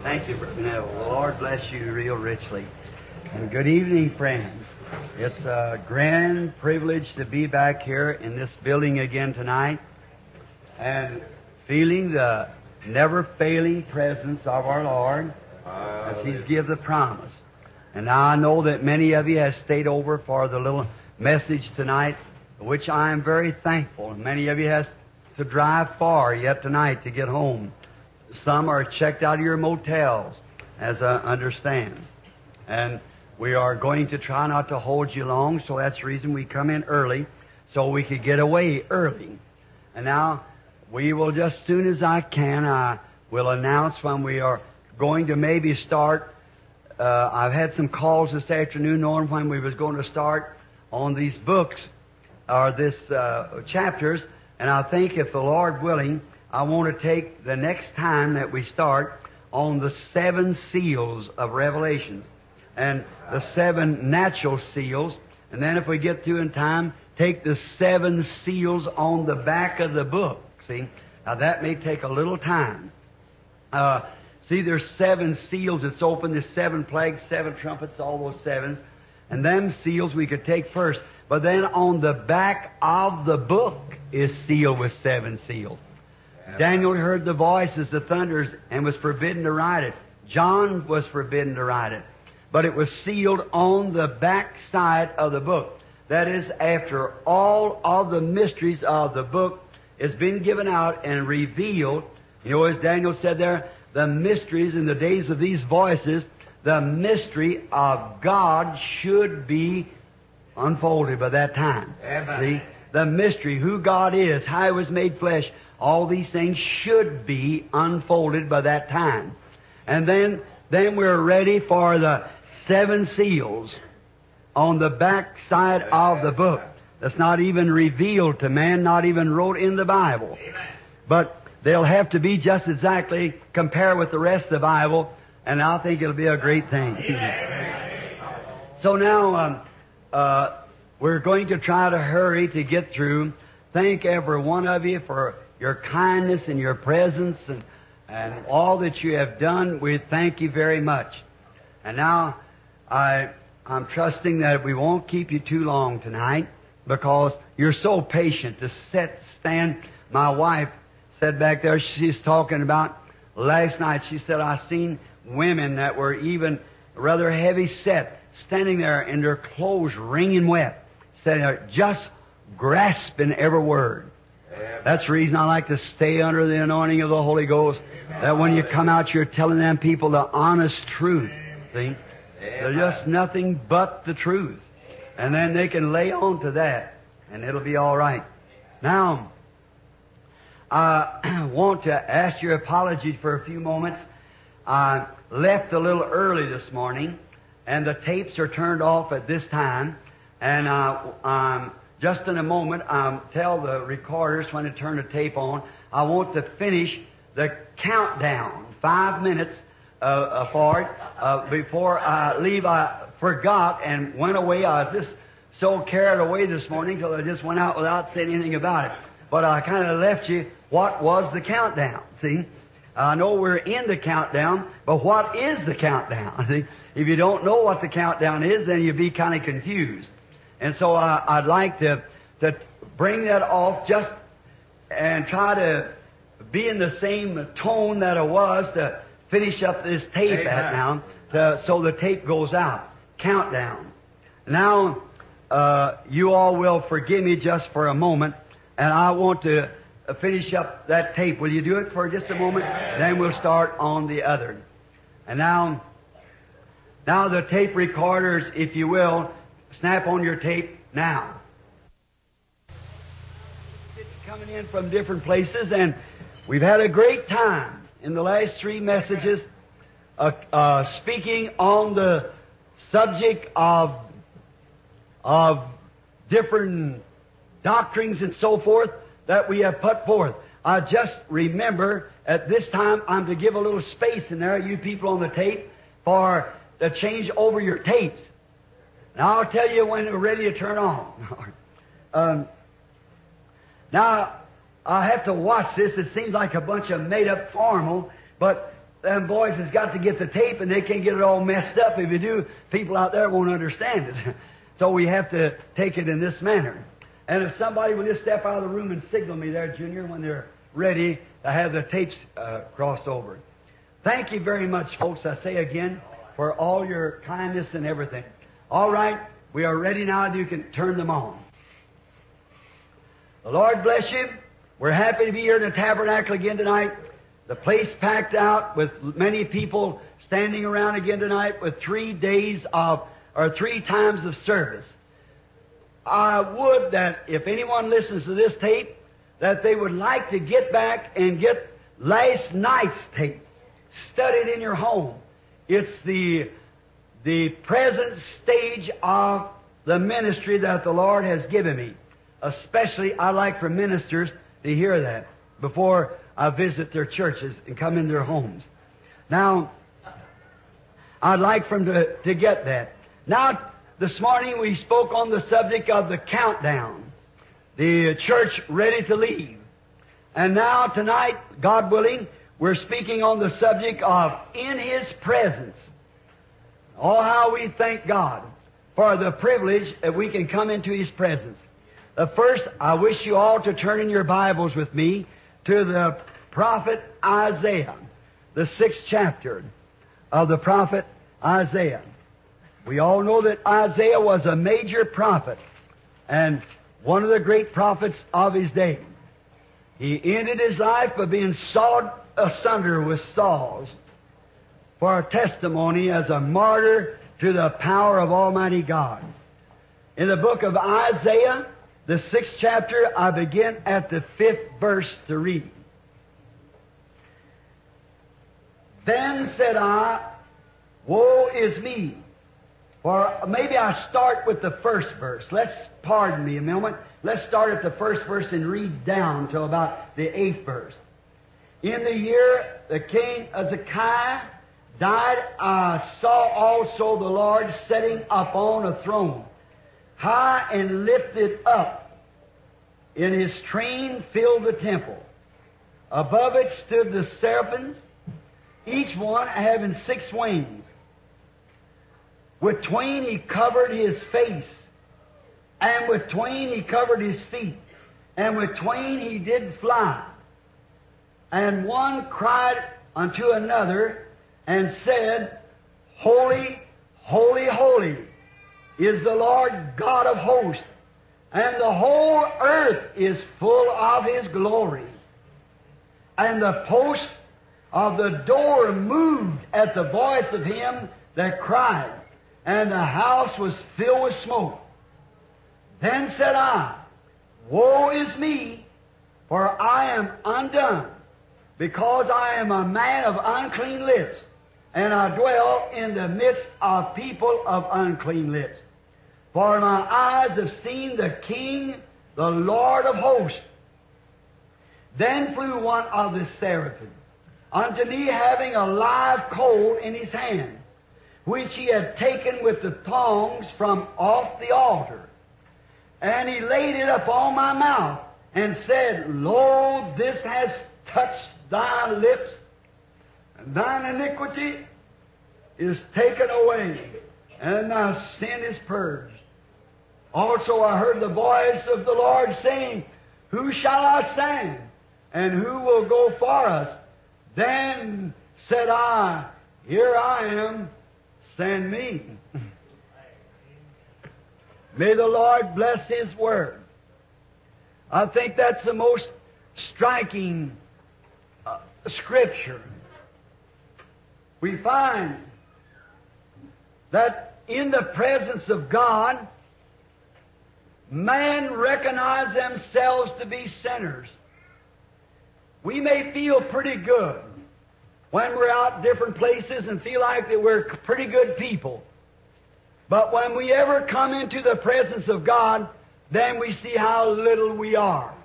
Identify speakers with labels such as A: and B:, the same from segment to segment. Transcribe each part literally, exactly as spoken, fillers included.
A: Thank you, Brother Neville. The Lord bless you real richly. And good evening, friends. It's a grand privilege to be back here in this building again tonight and feeling the never-failing presence of our Lord as He's give the promise. And now I know that many of you have stayed over for the little message tonight, which I am very thankful. Many of you has to drive far yet tonight to get home. Some are checked out of your motels, as I understand. And we are going to try not to hold you long, so that's the reason we come in early, so we could get away early. And now, we will, just as soon as I can, I will announce when we are going to maybe start. Uh, I've had some calls this afternoon knowing when we was going to start on these books, or this uh, chapters, and I think if the Lord willing, I want to take the next time that we start on the seven seals of Revelations and the seven natural seals. And then if we get through in time, take the seven seals on the back of the book. See? Now that may take a little time. Uh, see, there's seven seals that's open. There's seven plagues, seven trumpets, all those sevens. And them seals we could take first. But then on the back of the book is sealed with seven seals. Daniel heard the voice as the thunders and was forbidden to write it. John was forbidden to write it. But it was sealed on the back side of the book. That is, after all of the mysteries of the book has been given out and revealed, you know, as Daniel said there, the mysteries in the days of these voices, the mystery of God should be unfolded by that time. Amen. See? The mystery, who God is, how He was made flesh, all these things should be unfolded by that time. And then, then we're ready for the seven seals on the back side of the book. That's not even revealed to man, not even wrote in the Bible. But they'll have to be just exactly compared with the rest of the Bible, and I think it'll be a great thing. So now, um, uh, we're going to try to hurry to get through. Thank every one of you for your kindness and your presence and, and all that you have done. We thank you very much. And now, I, I'm trusting that we won't keep you too long tonight because you're so patient to sit, stand. My wife said back there, she's talking about last night, she said, I seen women that were even rather heavy set, standing there in their clothes wringing wet, standing there just grasping every word. That's the reason I like to stay under the anointing of the Holy Ghost. That when you come out, you're telling them people the honest truth. See? They're just nothing but the truth. And then they can lay on to that, and it'll be all right. Now, I want to ask your apology for a few moments. I left a little early this morning, and the tapes are turned off at this time. And uh, um, just in a moment, um, tell the recorders when to turn the tape on. I want to finish the countdown, five minutes uh, uh, for it. Uh, before I leave, I forgot and went away. I was just so carried away this morning till I just went out without saying anything about it. But I kind of left you what was the countdown, see? I know we're in the countdown, but what is the countdown? See? If you don't know what the countdown is, then you'd be kind of confused. And so I, I'd like to, to bring that off just and try to be in the same tone that it was to finish up this tape Amen. At now, to, so the tape goes out. Countdown. Now, uh, you all will forgive me just for a moment, and I want to finish up that tape. Will you do it for just a moment? Amen. Then we'll start on the other. And now, now the tape recorders, if you will, snap on your tape now. Coming in from different places, and we've had a great time in the last three messages uh, uh, speaking on the subject of, of different doctrines and so forth that we have put forth. I just remember at this time I'm to give a little space in there, you people on the tape, for to change over your tapes. Now, I'll tell you when we're ready to turn on. um, now, I have to watch this. It seems like a bunch of made-up formal, but them boys has got to get the tape, and they can't get it all messed up. If you do, people out there won't understand it. So we have to take it in this manner. And if somebody will just step out of the room and signal me there, Junior, when they're ready to have the tapes uh, crossed over. Thank you very much, folks, I say again, for all your kindness and everything. All right, we are ready now. You can turn them on. The Lord bless you. We're happy to be here in the tabernacle again tonight. The place packed out with many people standing around again tonight with three days of, or three times of service. I would that if anyone listens to this tape, that they would like to get back and get last night's tape, studied in your home. It's the, the present stage of the ministry that the Lord has given me. Especially, I like for ministers to hear that before I visit their churches and come in their homes. Now, I'd like for them to, to get that. Now, this morning we spoke on the subject of the countdown, the church ready to leave. And now, tonight, God willing, we're speaking on the subject of in His presence. Oh, how we thank God for the privilege that we can come into His presence. Uh, first, I wish you all to turn in your Bibles with me to the prophet Isaiah, the sixth chapter of the prophet Isaiah. We all know that Isaiah was a major prophet and one of the great prophets of his day. He ended his life by being sawed asunder with saws for a testimony as a martyr to the power of Almighty God. In the book of Isaiah, the sixth chapter, I begin at the fifth verse to read. Then said I, woe is me. Or maybe I start with the first verse. Let's, pardon me a moment. Let's start at the first verse and read down till about the eighth verse. In the year the king Hezekiah died, I saw also the Lord sitting upon a throne, high and lifted up, in His train filled the temple. Above it stood the seraphims, each one having six wings. With twain He covered His face, and with twain He covered His feet, and with twain He did fly. And one cried unto another, and said, Holy, holy, holy is the Lord God of hosts, and the whole earth is full of His glory. And the post of the door moved at the voice of him that cried, and the house was filled with smoke. Then said I, woe is me, for I am undone, because I am a man of unclean lips, and I dwell in the midst of people of unclean lips. For my eyes have seen the King, the Lord of hosts. Then flew one of the seraphim unto me, having a live coal in his hand, which he had taken with the tongs from off the altar. And he laid it upon my mouth, and said, Lo, this has touched thy lips, and thine iniquity is taken away, and thy sin is purged. Also I heard the voice of the Lord saying, Who shall I send, and who will go for us? Then said I, Here I am, send me. May the Lord bless His Word. I think that's the most striking uh, Scripture. We find that in the presence of God, man recognize themselves to be sinners. We may feel pretty good when we're out different places and feel like that we're pretty good people. But when we ever come into the presence of God, then we see how little we are.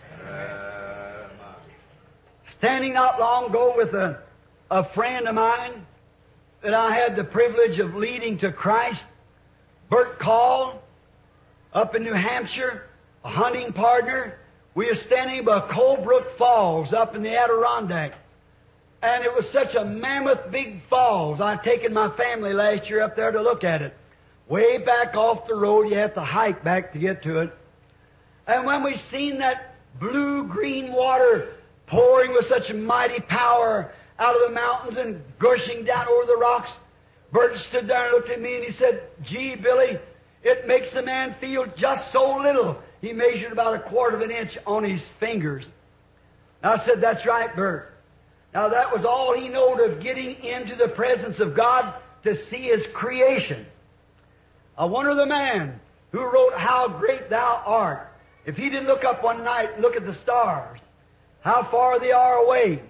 A: Standing not long ago with a, a friend of mine that I had the privilege of leading to Christ, Bert Call, up in New Hampshire, a hunting partner. We were standing by Colebrook Falls up in the Adirondack. And it was such a mammoth big falls. I'd taken my family last year up there to look at it. Way back off the road, you have to hike back to get to it. And when we seen that blue-green water pouring with such mighty power out of the mountains and gushing down over the rocks, Bert stood there and looked at me and he said, "Gee, Billy, it makes a man feel just so little." He measured about a quarter of an inch on his fingers. And I said, "That's right, Bert." Now that was all he knowed of getting into the presence of God to see His creation. I wonder the man who wrote "How Great Thou Art," if he didn't look up one night and look at the stars, how far they are away.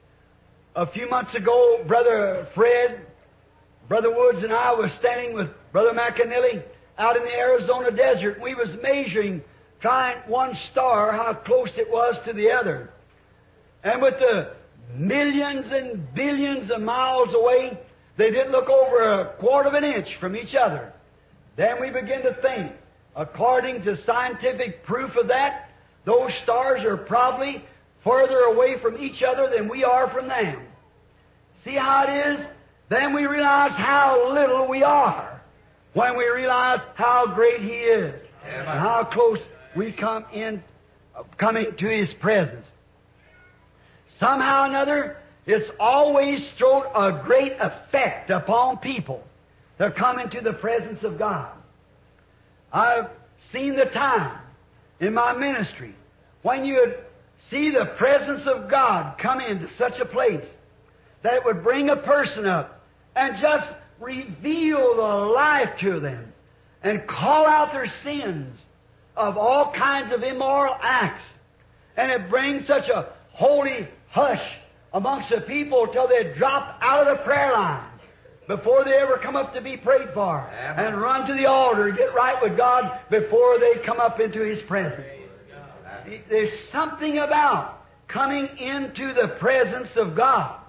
A: A few months ago, Brother Fred, Brother Woods and I was standing with Brother McAnally out in the Arizona desert. We was measuring, trying one star, how close it was to the other. And with the millions and billions of miles away, they didn't look over a quarter of an inch from each other. Then we began to think, according to scientific proof of that, those stars are probably further away from each other than we are from them. See how it is? Then we realize how little we are when we realize how great He is and how close we come in, coming to His presence. Somehow or another, it's always thrown a great effect upon people that come into the presence of God. I've seen the time in my ministry when you'd see the presence of God come into such a place that it would bring a person up and just reveal the life to them and call out their sins of all kinds of immoral acts. And it brings such a holy hush amongst the people till they drop out of the prayer line before they ever come up to be prayed for, and run to the altar and get right with God before they come up into His presence. There's something about coming into the presence of God.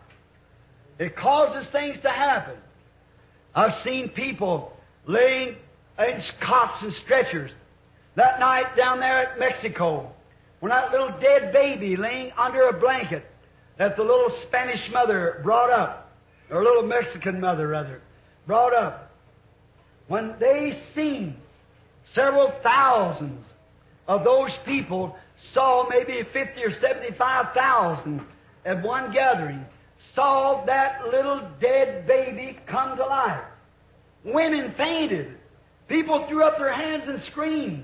A: It causes things to happen. I've seen people laying in cots and stretchers. That night down there at Mexico, when that little dead baby laying under a blanket that the little Spanish mother brought up, or little Mexican mother, rather, brought up, when they seen several thousands of those people, saw maybe fifty or seventy-five thousand at one gathering, saw that little dead baby come to life. Women fainted. People threw up their hands and screamed.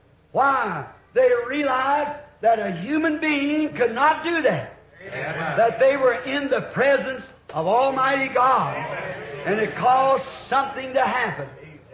A: Why? They realized that a human being could not do that. Amen. That they were in the presence of Almighty God. And it caused something to happen.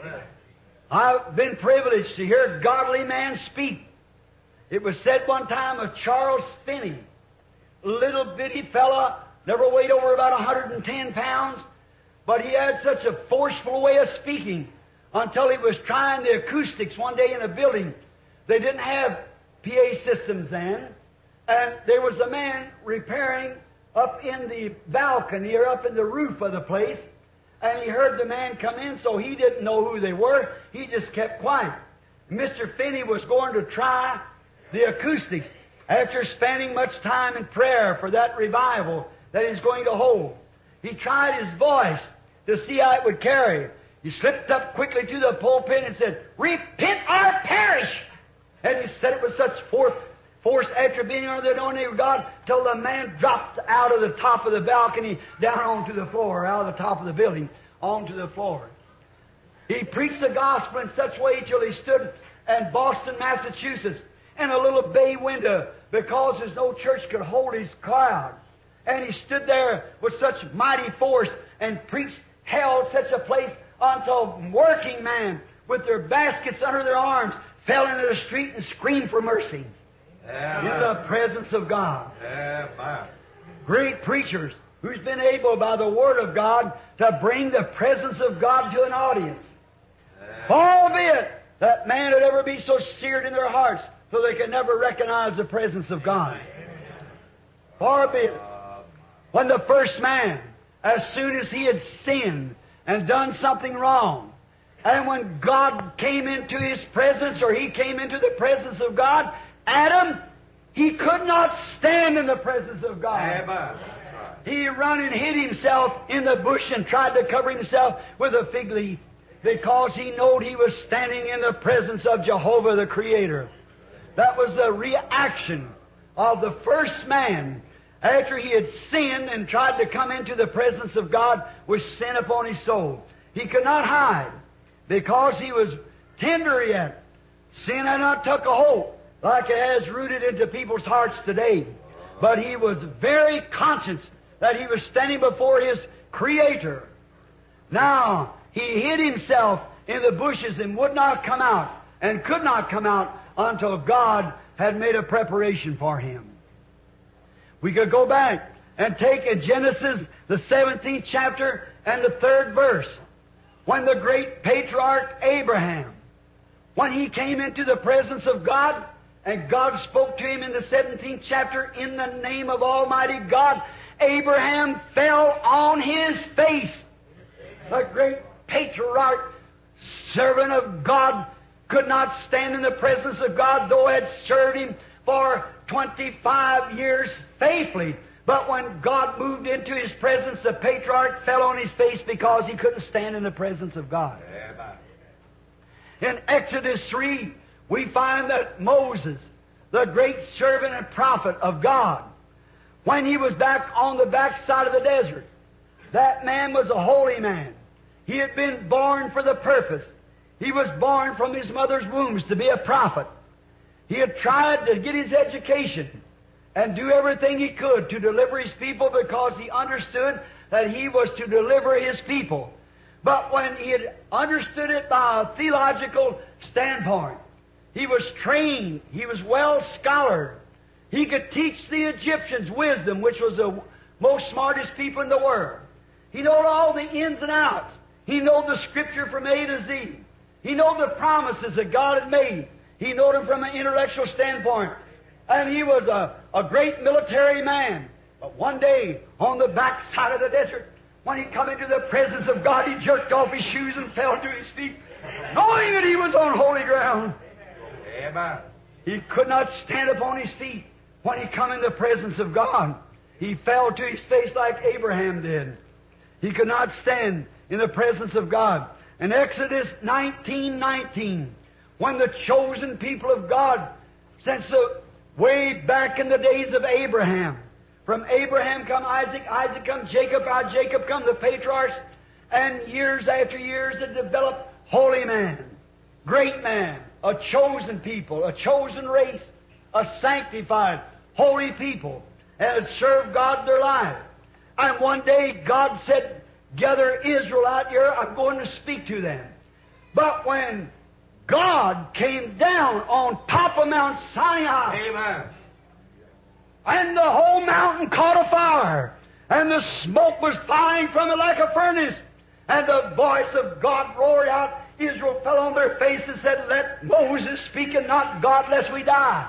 A: I've been privileged to hear a godly man speak. It was said one time of Charles Finney, a little bitty fella, never weighed over about one hundred ten pounds, but he had such a forceful way of speaking until he was trying the acoustics one day in a building. They didn't have P A systems then, and there was a man repairing up in the balcony or up in the roof of the place, and he heard the man come in, so he didn't know who they were. He just kept quiet. Mister Finney was going to try the acoustics after spending much time in prayer for that revival that he's going to hold. He tried his voice to see how it would carry. He slipped up quickly to the pulpit and said, "Repent or perish!" And he said it with such force, force after being under the anointing of God, till the man dropped out of the top of the balcony down onto the floor, out of the top of the building, onto the floor. He preached the gospel in such a way till he stood in Boston, Massachusetts, in a little bay window, because there's no church could hold his crowd. And he stood there with such mighty force and preached, held such a place until working men with their baskets under their arms fell into the street and screamed for mercy. Amen. In the presence of God. Amen. Great preachers who's been able by the Word of God to bring the presence of God to an audience. Amen. Albeit that man would ever be so seared in their hearts so they could never recognize the presence of God. Far be it. When the first man, as soon as he had sinned and done something wrong, and when God came into his presence, or he came into the presence of God, Adam, he could not stand in the presence of God. Amen. he run and hid himself in the bush and tried to cover himself with a fig leaf because he knowed he was standing in the presence of Jehovah the Creator. That was the reaction of the first man after he had sinned and tried to come into the presence of God with sin upon his soul. He could not hide because he was tender yet. Sin had not took a hold like it has rooted into people's hearts today. But he was very conscious that he was standing before his Creator. Now, he hid himself in the bushes and would not come out, and could not come out until God had made a preparation for him. We could go back and take in Genesis, the seventeenth chapter and the third verse, when the great patriarch Abraham, when he came into the presence of God, and God spoke to him in the seventeenth chapter, in the name of Almighty God, Abraham fell on his face. The great patriarch, servant of God, could not stand in the presence of God, though had served Him for twenty-five years faithfully. But when God moved into his presence, the patriarch fell on his face because he couldn't stand in the presence of God. In Exodus three, we find that Moses, the great servant and prophet of God, when he was back on the backside of the desert, that man was a holy man. He had been born for the purpose. He was born from his mother's wombs to be a prophet. He had tried to get his education and do everything he could to deliver his people because he understood that he was to deliver his people. But when he had understood it by a theological standpoint, he was trained, he was well scholared. He could teach the Egyptians wisdom, which was the most smartest people in the world. He knew all the ins and outs. He knew the Scripture from A to Z. He knew the promises that God had made. He knew them from an intellectual standpoint. And he was a, a great military man. But one day, on the backside of the desert, when he come into the presence of God, he jerked off his shoes and fell to his feet, knowing that he was on holy ground. Amen. He could not stand upon his feet when he come in the presence of God. He fell to his face like Abraham did. He could not stand in the presence of God. In Exodus nineteen nineteen, when the chosen people of God, since the way back in the days of Abraham, from Abraham come Isaac, Isaac come Jacob, out of Jacob come the patriarchs, and years after years it developed holy man, great man, a chosen people, a chosen race, a sanctified, holy people, and had served God their life. And one day God said, "Gather Israel out here, I'm going to speak to them." But when God came down on top of Mount Sinai, Amen, and the whole mountain caught a fire, and the smoke was flying from it like a furnace, and the voice of God roared out, Israel fell on their face and said, "Let Moses speak and not God, lest we die."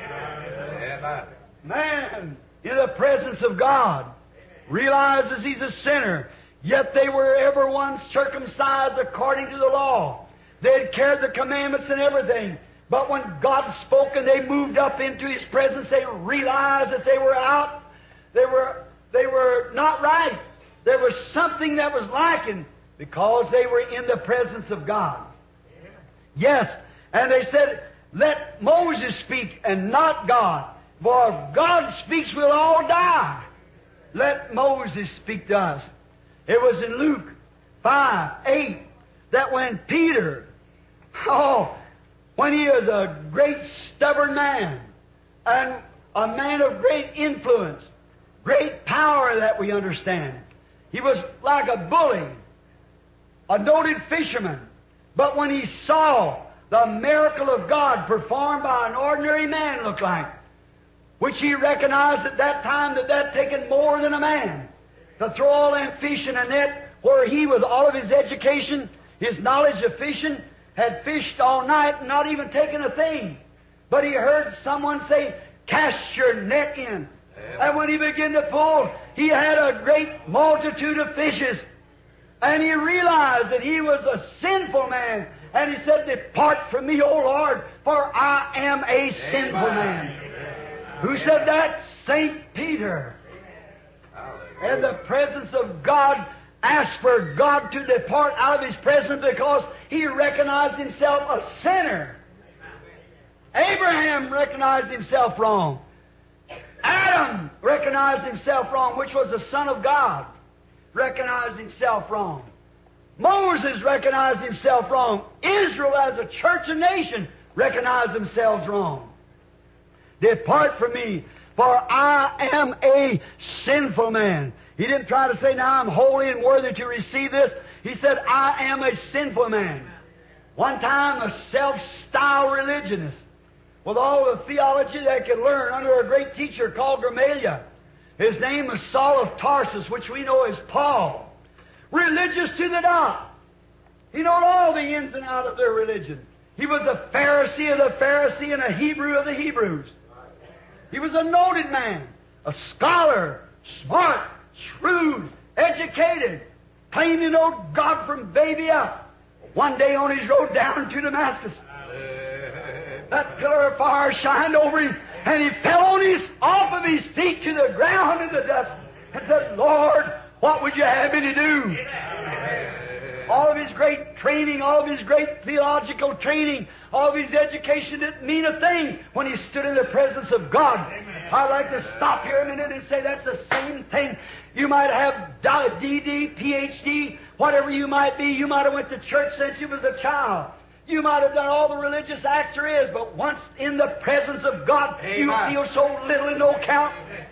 A: Amen. Man, in the presence of God, realizes he's a sinner, yet they were every one circumcised according to the law. They had carried the commandments and everything. But when God spoke and they moved up into His presence, they realized that they were out. They were, they were not right. There was something that was lacking because they were in the presence of God. Yes, and they said, "Let Moses speak and not God. For if God speaks, we'll all die. Let Moses speak to us." It was in Luke five, eight, that when Peter, oh, when he was a great stubborn man, and a man of great influence, great power that we understand, he was like a bully, a noted fisherman. But when he saw the miracle of God performed by an ordinary man, looked like, which he recognized at that time that that taken more than a man to throw all them fish in a net, where he, with all of his education, his knowledge of fishing, had fished all night and not even taken a thing. But he heard someone say, "Cast your net in." And when he began to pull, he had a great multitude of fishes. And he realized that he was a sinful man. And he said, "Depart from me, O Lord, for I am a sinful man." Who said that? Saint Peter. And the presence of God asked for God to depart out of His presence because he recognized himself a sinner. Abraham recognized himself wrong. Adam recognized himself wrong, which was the Son of God, recognized himself wrong. Moses recognized himself wrong. Israel as a church and nation recognized themselves wrong. Depart from me, for I am a sinful man. He didn't try to say, now I'm holy and worthy to receive this. He said, I am a sinful man. One time, a self-styled religionist, with all the theology they could learn under a great teacher called Gamaliel. His name was Saul of Tarsus, which we know as Paul. Religious to the dot. He knew all the ins and outs of their religion. He was a Pharisee of the Pharisee and a Hebrew of the Hebrews. He was a noted man, a scholar, smart, shrewd, educated, claimed to know God from baby up. One day on his road down to Damascus, that pillar of fire shined over him, and he fell on his, off of his feet to the ground in the dust and said, Lord, what would you have me to do? All of his great training, all of his great theological training, all of his education didn't mean a thing when he stood in the presence of God. I'd like to stop here a minute and say that's the same thing. You might have D D, P H D, whatever you might be. You might have went to church since you was a child. You might have done all the religious acts there is, but once in the presence of God, Amen. You feel so little and no count.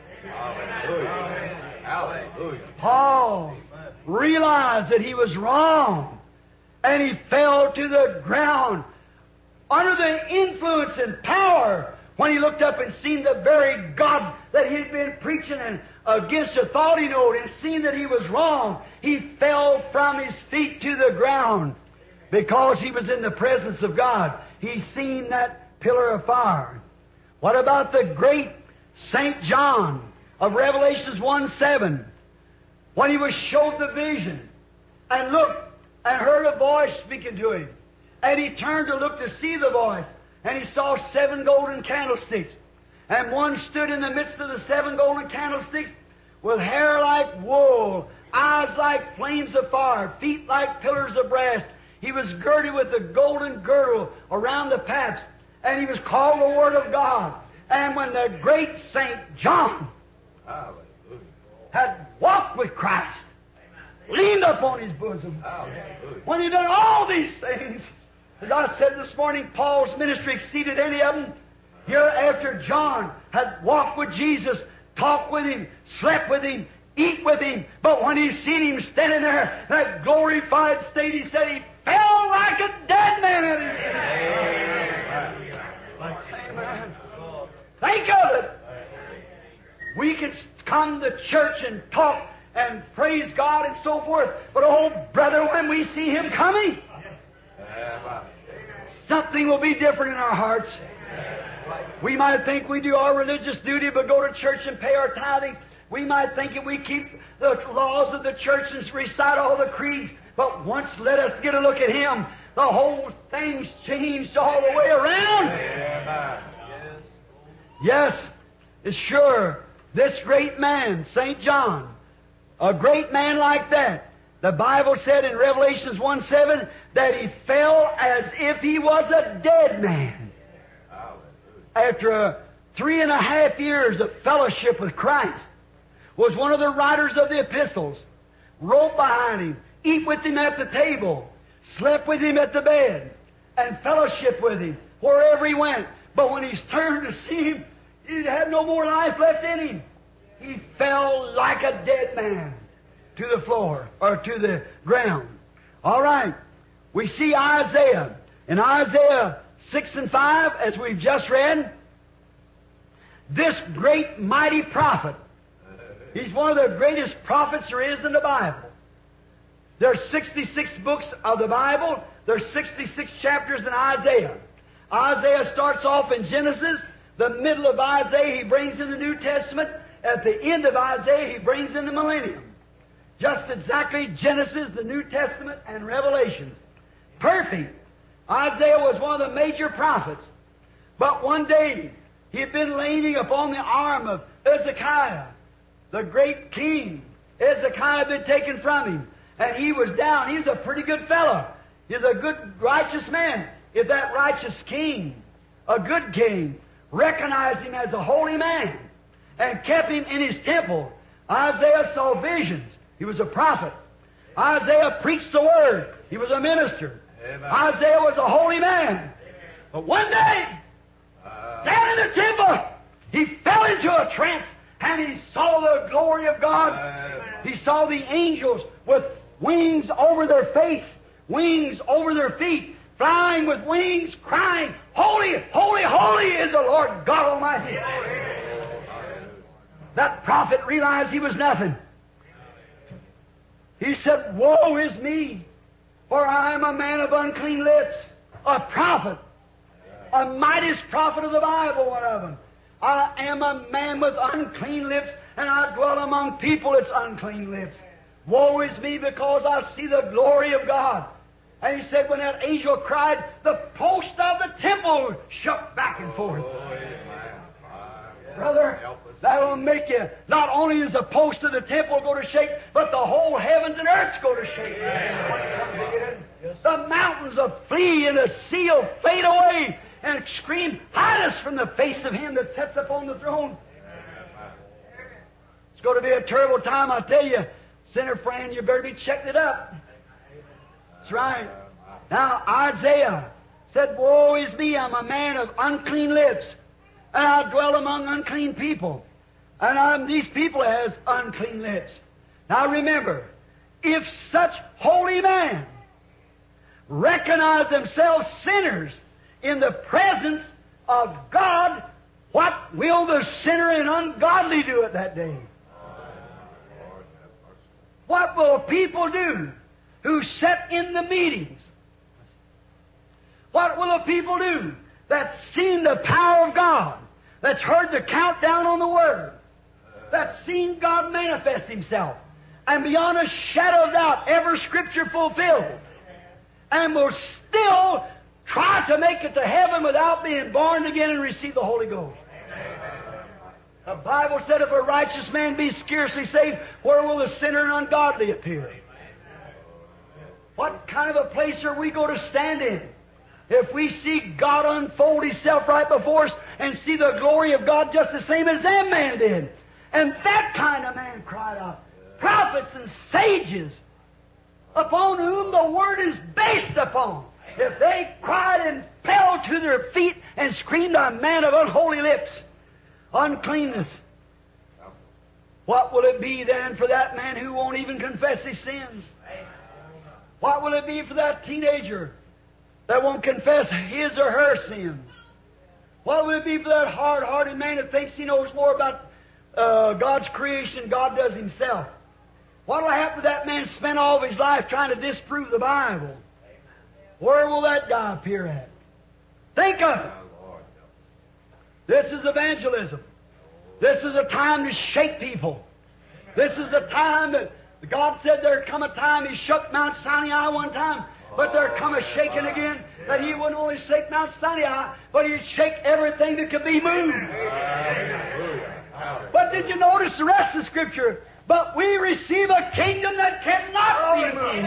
A: Hallelujah. Hallelujah. Paul realized that he was wrong, and he fell to the ground under the influence and power when he looked up and seen the very God that he had been preaching and against a thought he knowed, and seen that he was wrong. He fell from his feet to the ground because he was in the presence of God. He seen that pillar of fire. What about the great Saint John of Revelations one seven? When he was showed the vision and looked and heard a voice speaking to him, and he turned to look to see the voice, and he saw seven golden candlesticks, and one stood in the midst of the seven golden candlesticks with hair like wool, eyes like flames of fire, feet like pillars of brass. He was girded with a golden girdle around the paps, and he was called the Word of God. And when the great Saint John had walked with Christ, leaned up on his bosom, when he done all these things, as I said this morning, Paul's ministry exceeded any of them. Here after John had walked with Jesus, talked with Him, slept with Him, eat with Him, but when he seen Him standing there in that glorified state, he said he fell like a dead man at his feet. Amen. Think of it. We can come to church and talk and praise God and so forth, but oh, brother, when we see Him coming, something will be different in our hearts. We might think we do our religious duty, but go to church and pay our tithings. We might think that we keep the laws of the church and recite all the creeds, but once let us get a look at Him, the whole thing's changed all the way around. Yes, it's sure. This great man, Saint John, a great man like that, the Bible said in Revelations one seven that he fell as if he was a dead man. After a three and a half years of fellowship with Christ, was one of the writers of the epistles, wrote behind Him, eat with Him at the table, slept with Him at the bed, and fellowship with Him wherever He went. But when He's turned to see Him, He had no more life left in Him. He fell like a dead man to the floor, or to the ground. All right. We see Isaiah. In Isaiah six and five, as we've just read, this great mighty prophet, he's one of the greatest prophets there is in the Bible. There are sixty-six books of the Bible. There are sixty-six chapters in Isaiah. Isaiah starts off in Genesis. The middle of Isaiah he brings in the New Testament. At the end of Isaiah he brings in the millennium. Just exactly Genesis, the New Testament, and Revelations. Perfect. Isaiah was one of the major prophets. But one day he had been leaning upon the arm of Hezekiah, the great king Hezekiah had been taken from him, and he was down. He was a pretty good fellow. He was a good, righteous man. If that righteous king, a good king, recognized him as a holy man and kept him in his temple, Isaiah saw visions. He was a prophet. Isaiah preached the Word. He was a minister. Amen. Isaiah was a holy man. But one day, down in the temple, he fell into a trance, and he saw the glory of God. He saw the angels with wings over their face, wings over their feet, flying with wings, crying, "Holy, holy, holy is the Lord God Almighty." That prophet realized he was nothing. He said, "Woe is me, for I am a man of unclean lips." A prophet, a mightiest prophet of the Bible, one of them. "I am a man with unclean lips, and I dwell among people that's unclean lips. Woe is me, because I see the glory of God." And he said, when that angel cried, the post of the temple shook back and forth. Brother, that'll make you, not only is the post of the temple going to shake, but the whole heavens and earth's going to shake. When it comes again, the mountains will flee and the sea will fade away and scream, "Hide us from the face of Him that sits upon the throne." It's going to be a terrible time, I tell you. Sinner friend, you better be checking it up. That's right. Now, Isaiah said, "Woe is me, I'm a man of unclean lips, and I dwell among unclean people, and I'm, these people has unclean lips." Now remember, if such holy men recognize themselves sinners in the presence of God, what will the sinner and ungodly do at that day? What will people do who sit in the meetings? What will the people do that's seen the power of God, that's heard the countdown on the Word, that's seen God manifest Himself, and beyond a shadow of doubt, every Scripture fulfilled, and will still try to make it to heaven without being born again and receive the Holy Ghost? The Bible said, "If a righteous man be scarcely saved, where will the sinner and ungodly appear?" What kind of a place are we going to stand in if we see God unfold Himself right before us and see the glory of God just the same as that man did? And that kind of man cried out. Prophets and sages, upon whom the Word is based upon, if they cried and fell to their feet and screamed, "A man of unholy lips, uncleanness," what will it be then for that man who won't even confess his sins? What will it be for that teenager that won't confess his or her sins? What will it be for that hard-hearted man that thinks he knows more about uh, God's creation than God does Himself? What will happen to that man spend all of his life trying to disprove the Bible? Where will that guy appear at? Think of it. This is evangelism. This is a time to shake people. This is a time that God said there come a time He shook Mount Sinai one time, but there come a shaking again that He wouldn't only shake Mount Sinai, but He'd shake everything that could be moved. But did you notice the rest of the Scripture? But we receive a kingdom that cannot be moved.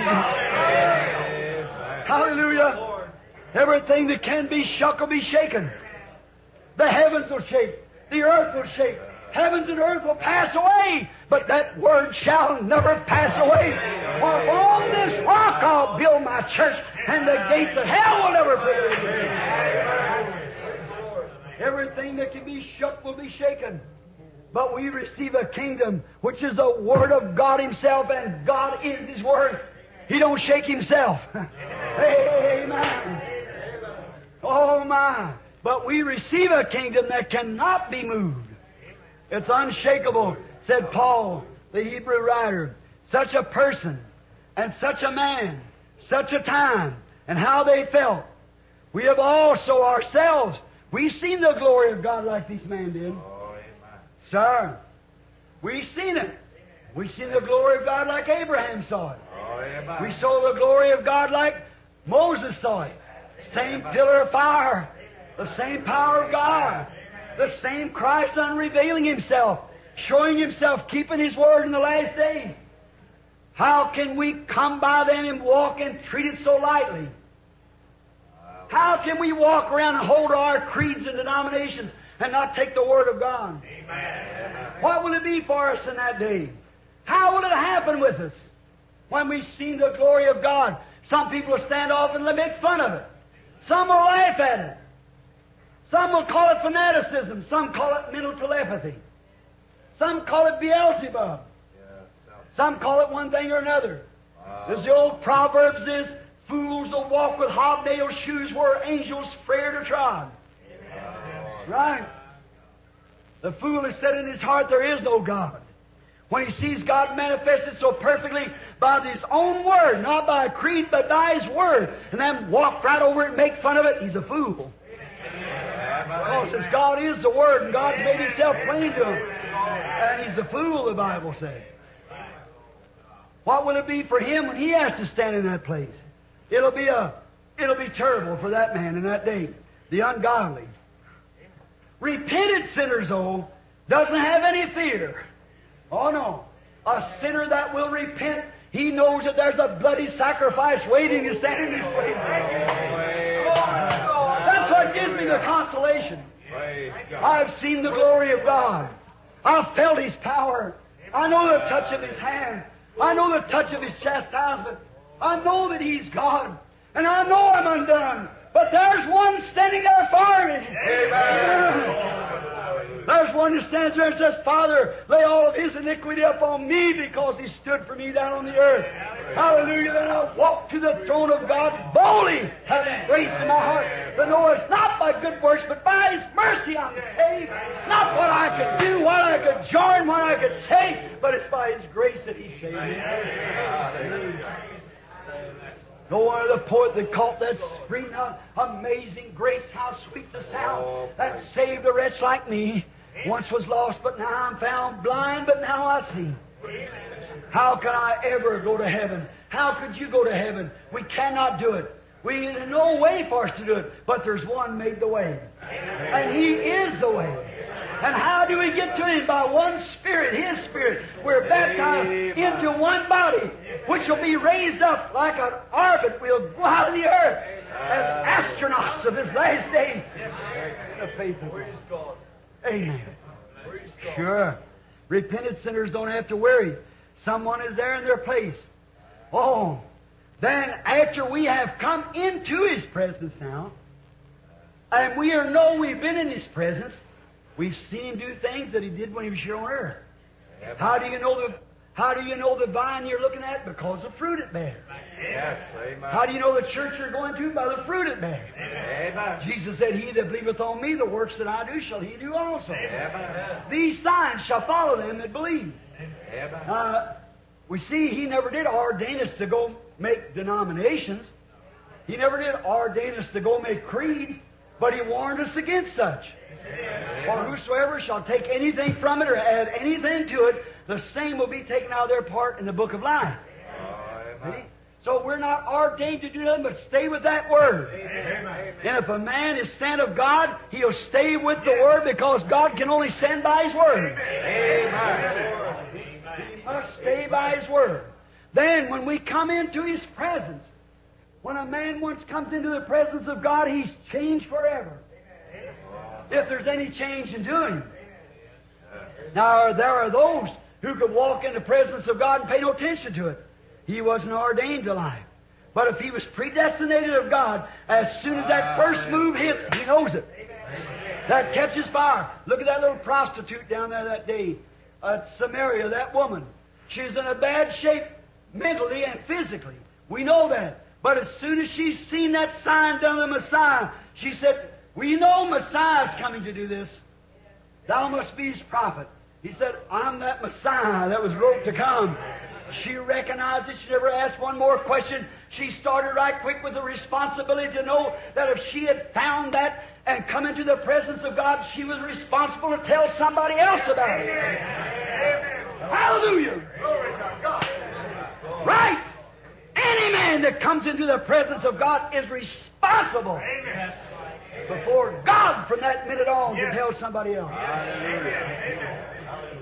A: Hallelujah. Everything that can be shook will be shaken. The heavens will shake. The earth will shake. Heavens and earth will pass away, but that Word shall never pass away. For on this rock I'll build my church, and the gates of hell will never prevail. Everything that can be shook will be shaken. But we receive a kingdom which is the Word of God Himself, and God is His Word. He don't shake Himself. Amen. Oh my. But we receive a kingdom that cannot be moved. It's unshakable, said Paul, the Hebrew writer. Such a person, and such a man, such a time, and how they felt. We have also ourselves, we've seen the glory of God like this man did. Sir, we've seen it. We've seen the glory of God like Abraham saw it. We saw the glory of God like Moses saw it. Same pillar of fire. The same power of God. The same Christ unrevealing Himself. showing Himself, keeping His word in the last day. How can we come by them and walk and treat it so lightly? How can we walk around and hold our creeds and denominations and not take the Word of God? Amen. What will it be for us in that day? How will it happen with us when we've seen the glory of God? Some people will stand off and make fun of it. Some will laugh at it. Some will call it fanaticism. Some call it mental telepathy. Some call it Beelzebub. Some call it one thing or another. As the old Proverbs is, fools will walk with hobnail shoes where angels fear to trod. Right? The fool has said in his heart there is no God. When he sees God manifested so perfectly by His own Word, not by a creed, but by His Word, and then walk right over it and make fun of it, he's a fool. Because since God is the Word, and God's made Himself plain to him, and he's a fool, the Bible says. What will it be for him when he has to stand in that place? It'll be a, it'll be terrible for that man in that day, the ungodly. Repentant sinners, though, doesn't have any fear. Oh no, a sinner that will repent, he knows that there's a bloody sacrifice waiting to stand in his place. That's what gives me the consolation. I've seen the glory of God. I've felt His power. I know the touch of His hand. I know the touch of His chastisement. I know that He's God. And I know I'm undone. But there's one standing there for me. Amen. There's one who stands there and says, Father, lay all of His iniquity upon me because He stood for me down on the earth. Hallelujah. Then I'll walk to the throne of God boldly, having grace in my heart. But know it's not by good works, but by His mercy I'm saved. Not what I could do, what I could join, what I could say, but it's by His grace that He saved me. No wonder the poet that caught that scream out, amazing grace, how sweet the sound that saved a wretch like me. Once was lost, but now I'm found, blind, but now I see. How can I ever go to heaven? How could you go to heaven? We cannot do it. We there's no way for us to do it, but there's one made the way. And He is the way. And how do we get to Him? By one Spirit, His Spirit. We're baptized into one body, which will be raised up like an orbit. We'll go out of the earth as astronauts of this last day. The faith of God. Amen. Sure. Repentant sinners don't have to worry. Someone is there in their place. Oh, then after we have come into His presence now, and we are know we've been in His presence, we've seen Him do things that He did when He was here on earth. How do you know the How do you know the vine you're looking at? Because of fruit it bears.
B: Yes, amen.
A: How do you know the church you're going to? By the fruit it bears.
B: Amen.
A: Jesus said, He that believeth on me, the works that I do shall he do also.
B: Amen.
A: These signs shall follow them that believe.
B: Amen.
A: Uh, we see He never did ordain us to go make denominations. He never did ordain us to go make creeds, but He warned us against such. For whosoever shall take anything from it or add anything to it, the same will be taken out of their part in the book of life. See? So we're not ordained to do nothing but stay with that Word. Amen. And if a man is sent of God, he'll stay with the Word because God can only send by His Word.
B: Amen.
A: He must stay by His Word. Then when we come into His presence, when a man once comes into the presence of God, he's changed forever. If there's any change in doing. Now, there are those who could walk in the presence of God and pay no attention to it. He wasn't ordained to life. But if he was predestinated of God, as soon as that first move hits, he knows it. That catches fire. Look at that little prostitute down there that day at Samaria, that woman. She's in a bad shape mentally and physically. We know that. But as soon as she's seen that sign done of the Messiah, she said, we know Messiah's coming to do this. Thou must be His prophet. He said, I'm that Messiah that was wrote to come. She recognized it. She never asked one more question. She started right quick with the responsibility to know that if she had found that and come into the presence of God, she was responsible to tell somebody else about it. Amen. Hallelujah. Right. Any man that comes into the presence of God is responsible. Amen. Before God from that minute on to tell somebody else.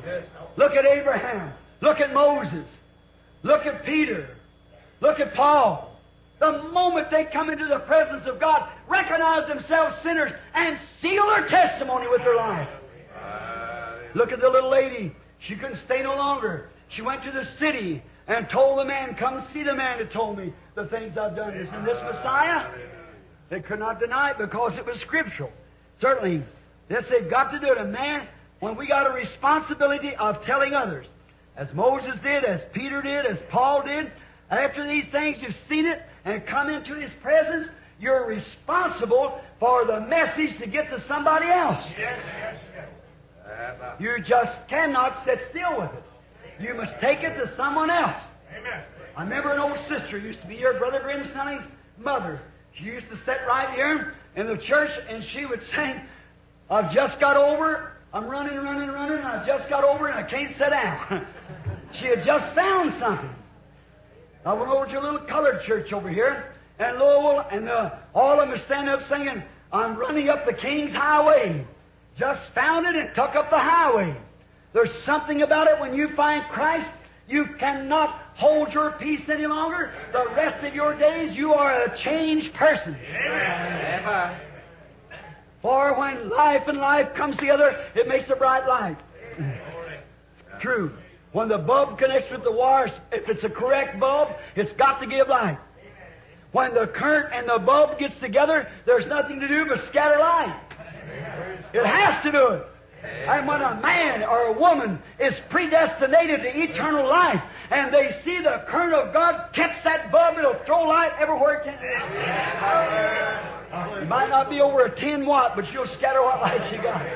A: Look at Abraham. Look at Moses. Look at Peter. Look at Paul. The moment they come into the presence of God, recognize themselves sinners, and seal their testimony with their life. Look at the little lady. She couldn't stay no longer. She went to the city and told the man, come see the man that told me the things I've done. Isn't this Messiah? They could not deny it because it was scriptural. Certainly, this they've got to do it. And man, when we got a responsibility of telling others, as Moses did, as Peter did, as Paul did, after these things you've seen it and come into His presence, you're responsible for the message to get to somebody else.
B: Yes, yes, yes.
A: You just cannot sit still with it. You must take it to someone else.
B: Amen.
A: I remember an old sister used to be your Brother Grimm Snelling's mother. She used to sit right here in the church and she would sing, I've just got over, I'm running, running, running, and I just got over and I can't sit down. She had just found something. I went over to a little colored church over here in Louisville, and uh, all of them are standing up singing, I'm running up the King's Highway. Just found it and took up the highway. There's something about it when you find Christ, you cannot hold your peace any longer. The rest of your days, you are a changed person.
B: Amen.
A: For when life and life comes together, it makes a bright light. True. When the bulb connects with the wires, if it's a correct bulb, it's got to give light. When the current and the bulb gets together, there's nothing to do but scatter light. It has to do it. And when a man or a woman is predestinated to eternal life, and they see the current of God catch that bulb, it'll throw light everywhere it can. It might not be over a ten watt, but you'll scatter what light you got.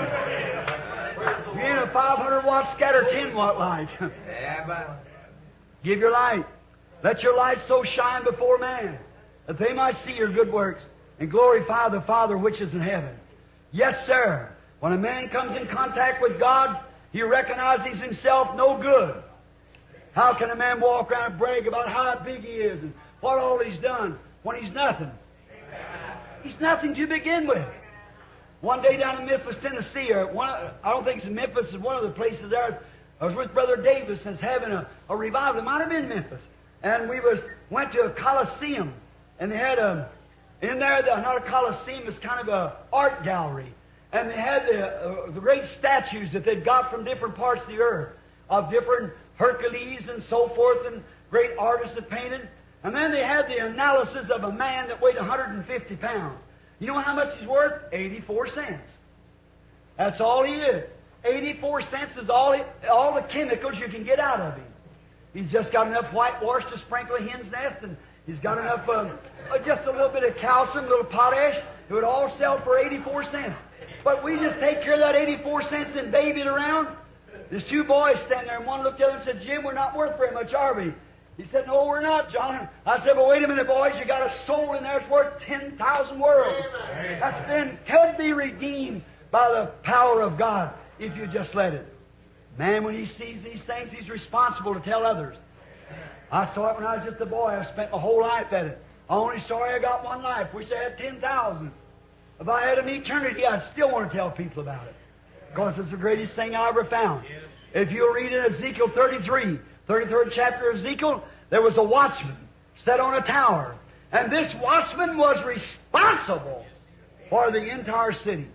A: You ain't a five hundred watt scatter ten watt light. Give your light. Let your light so shine before man that they might see your good works and glorify the Father which is in heaven. Yes, sir. When a man comes in contact with God, he recognizes himself no good. How can a man walk around and brag about how big he is and what all he's done when he's nothing? He's nothing to begin with. One day down in Memphis, Tennessee, or one, I don't think it's in Memphis, it's one of the places there. I was with Brother Davis and was having a, a revival. It might have been Memphis. And we was went to a Coliseum, and they had a in there, the, not a Coliseum, it's kind of a art gallery. And they had the, uh, the great statues that they'd got from different parts of the earth, of different Hercules and so forth, and great artists that painted. And then they had the analysis of a man that weighed one hundred fifty pounds. You know how much he's worth? eighty-four cents. That's all he is. eighty-four cents is all, he, all the chemicals you can get out of him. He's just got enough whitewash to sprinkle a hen's nest, and he's got enough, uh, just a little bit of calcium, a little potash. It would all sell for eighty-four cents. But we just take care of that eighty-four cents and baby it around. There's two boys standing there, and one looked at him and said, Jim, we're not worth very much, are we? He said, no, we're not, John. I said, well, wait a minute, boys. You got a soul in there that's worth ten thousand worlds. That's been, could be redeemed by the power of God if you just let it. Man, when he sees these things, he's responsible to tell others. I saw it when I was just a boy. I've spent my whole life at it. I'm only sorry I got one life. Wish I had ten thousand. If I had an eternity, I'd still want to tell people about it. Because it's the greatest thing I ever found. If you'll read in Ezekiel thirty-three, thirty-third chapter of Ezekiel, there was a watchman set on a tower. And this watchman was responsible for the entire city.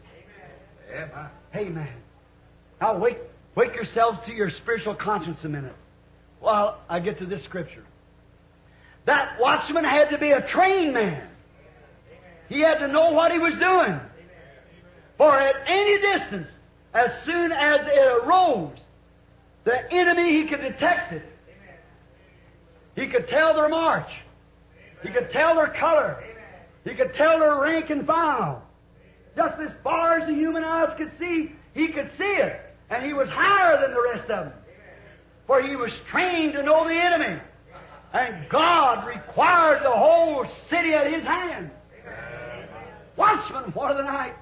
A: Amen. Now wake, wake yourselves to your spiritual conscience a minute while I get to this scripture. That watchman had to be a trained man. He had to know what he was doing. For at any distance, as soon as it arose, the enemy, he could detect it. He could tell their march. He could tell their color. He could tell their rank and file. Just as far as the human eyes could see, he could see it. And he was higher than the rest of them. For he was trained to know the enemy. And God required the whole city at his hand. Watchmen for the night.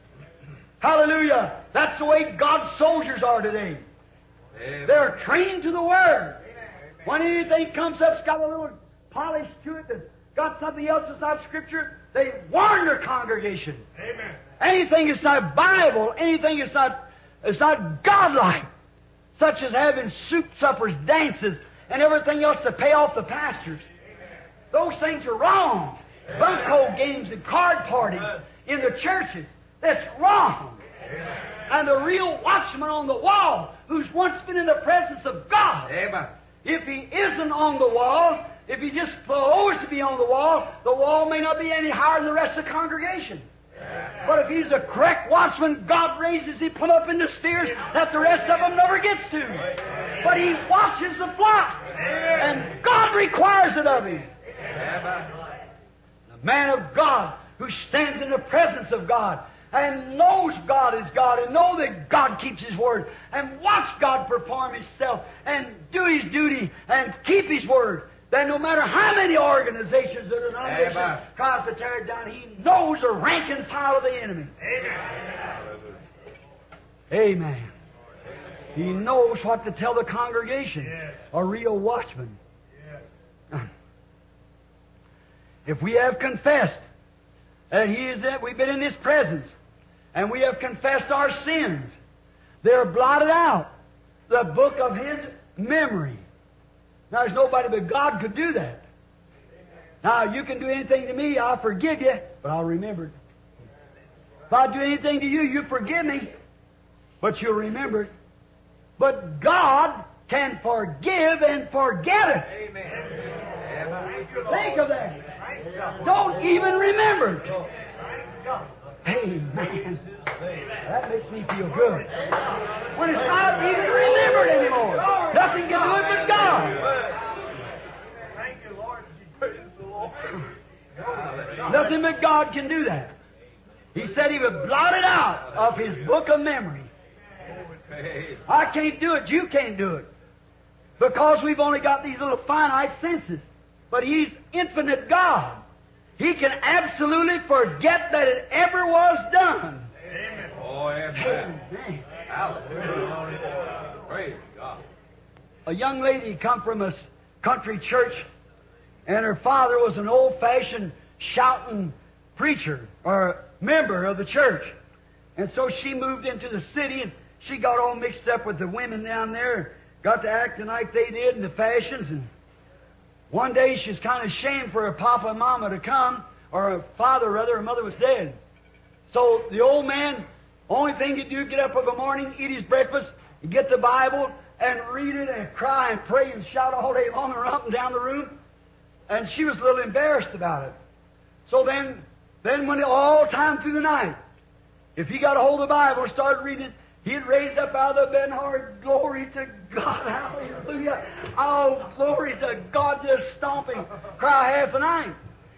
A: Hallelujah. That's the way God's soldiers are today. Amen. They're trained to the Word. Amen. When anything comes up, it's got a little polish to it, that's got something else that's not Scripture, they warn their congregation. Amen. Anything that's not Bible, anything that's not, it's not godlike, such as having soup suppers, dances, and everything else to pay off the pastors. Those things are wrong. Bunco games and card parties in the churches. That's wrong. And the real watchman on the wall, who's once been in the presence of God,
B: Amen.
A: if he isn't on the wall, if he just supposed to be on the wall, the wall may not be any higher than the rest of the congregation. But if he's a correct watchman, God raises him put up in the spheres that the rest of them never gets to. But he watches the flock, and God requires it of him. The man of God who stands in the presence of God and knows God is God and know that God keeps His Word and watch God perform Himself and do His duty and keep His Word, then no matter how many organizations or denominations tries to tear it down, he knows the rank and file of the enemy. Amen. Amen. He knows what to tell the congregation. Yes. A real watchman. Yes. If we have confessed that He is that we've been in His presence, and we have confessed our sins, they're blotted out. The book of His memory. Now, there's nobody but God could do that. Now, you can do anything to me, I'll forgive you, but I'll remember it. If I do anything to you, you forgive me, but you'll remember it. But God can forgive and forget it. Amen. Think of that. Don't even remember it. Amen. That makes me feel good. When it's not even remembered anymore. Nothing can do it but God.
B: Thank you, Lord. Praise the Lord.
A: Nothing but God can do that. He said He would blot it out of His book of memory. I can't do it. You can't do it. Because we've only got these little finite senses. But He's infinite God. He can absolutely forget that it ever was done.
B: Amen. Oh, amen.
A: Amen.
B: Hallelujah. Praise God.
A: A young lady come from a country church, and her father was an old-fashioned shouting preacher or member of the church. And so she moved into the city, and she got all mixed up with the women down there, got to acting like they did and the fashions. And one day she was kind of ashamed for her papa and mama to come, or her father rather, her mother was dead. So the old man, only thing he'd do, get up in the morning, eat his breakfast, and get the Bible, and read it, and cry, and pray, and shout all day long, and run up and down the room. And she was a little embarrassed about it. So then, then when all time through the night, if he got a hold of the Bible and started reading it, he'd raise up out of the bed and holler, glory to God, hallelujah. Oh, glory to God, just stomping, cry half the night.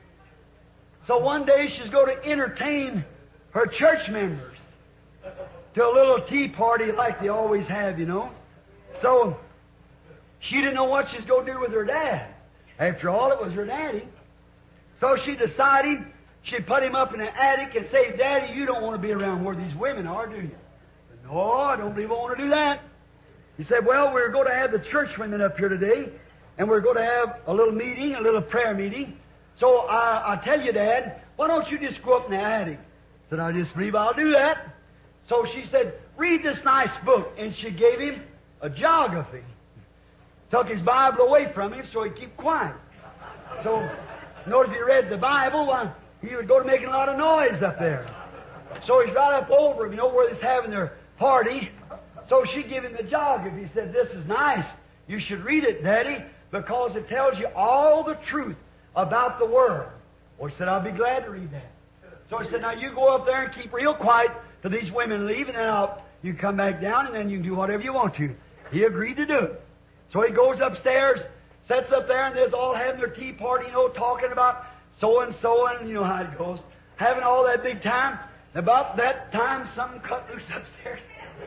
A: So one day she's going to entertain her church members to a little tea party like they always have, you know. So she didn't know what she's going to do with her dad. After all, it was her daddy. So she decided she'd put him up in the attic and say, Daddy, you don't want to be around where these women are, do you? No, I don't believe I want to do that. He said, well, we're going to have the church women up here today, and we're going to have a little meeting, a little prayer meeting. So I, I tell you, Dad, why don't you just go up in the attic? I said, I just believe I'll do that. So she said, read this nice book. And she gave him a geography. Took his Bible away from him so he'd keep quiet. So, in order if he read the Bible, uh, he would go to making a lot of noise up there. So he's right up over him, you know, where he's having their party. So she gave him the geography. He said, this is nice. You should read it, Daddy, because it tells you all the truth about the world. Well, he said, I'll be glad to read that. So he said, now you go up there and keep real quiet till these women leave, and then I'll, you come back down, and then you can do whatever you want to. He agreed to do it. So he goes upstairs, sits up there, and they're all having their tea party, you know, talking about so-and-so, and you know how it goes. Having all that big time. About that time, something cut loose upstairs.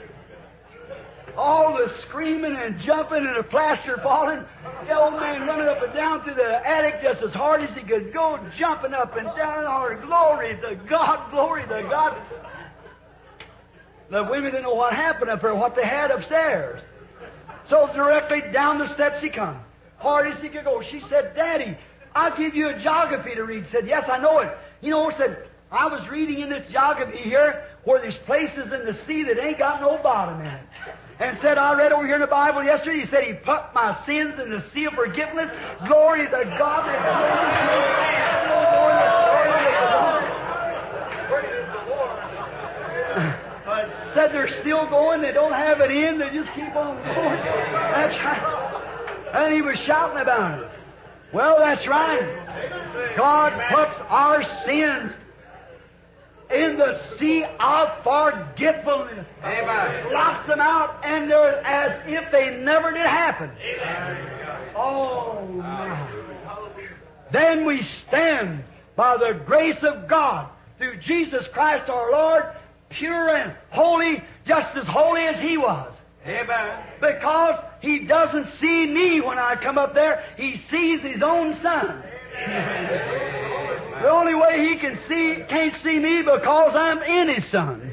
A: All the screaming and jumping and the plaster falling. The old man running up and down through the attic just as hard as he could go, jumping up and down. Or glory to God, glory to God. The women didn't know what happened up there, what they had upstairs. So directly down the steps he come, hard as he could go. She said, Daddy, I'll give you a geography to read. He said, yes, I know it. You know, said, I was reading in this geography here where there's places in the sea that ain't got no bottom in it. and said, I read over here in the Bible yesterday, he said he put my sins in the sea of forgiveness. Glory to God. Said they're still going, they don't have it in, they just keep on going. That's right. And he was shouting about it. Well, that's right. God puts our sins in the sea of forgetfulness. Amen. Blots them out, and they're as if they never did happen. Amen. Oh, my. Then we stand by the grace of God through Jesus Christ our Lord, pure and holy, just as holy as He was. Amen. Because He doesn't see me when I come up there, He sees His own Son. Amen. The only way He can see, can't see me because I'm in His Son.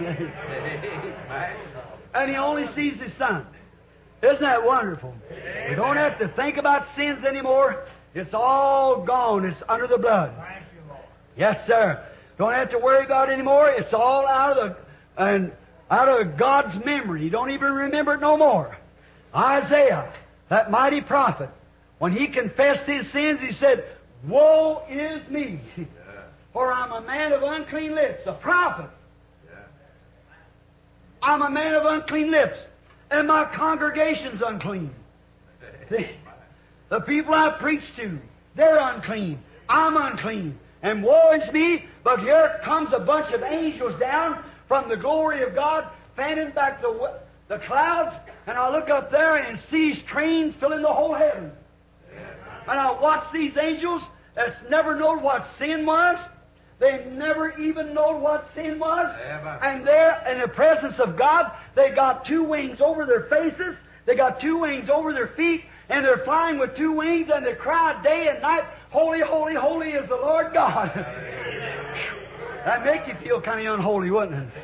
A: And He only sees His Son. Isn't that wonderful? Amen. We don't have to think about sins anymore. It's all gone. It's under the blood. Yes, sir. Don't have to worry about it anymore. It's all out of the and out of God's memory. You don't even remember it no more. Isaiah, that mighty prophet, when he confessed his sins, he said, woe is me, yeah. For I'm a man of unclean lips. A prophet. Yeah. I'm a man of unclean lips, and my congregation's unclean. the, the people I preach to, they're unclean. I'm unclean. And woe is me, but here comes a bunch of angels down from the glory of God, fanning back the, the clouds, and I look up there and see trains filling the whole heaven. And I watch these angels that's never known what sin was. They never even known what sin was. And there, in the presence of God, they got two wings over their faces, they got two wings over their feet, and they're flying with two wings, and they cry day and night, holy, holy, holy is the Lord God. That'd make you feel kind of unholy, wouldn't it?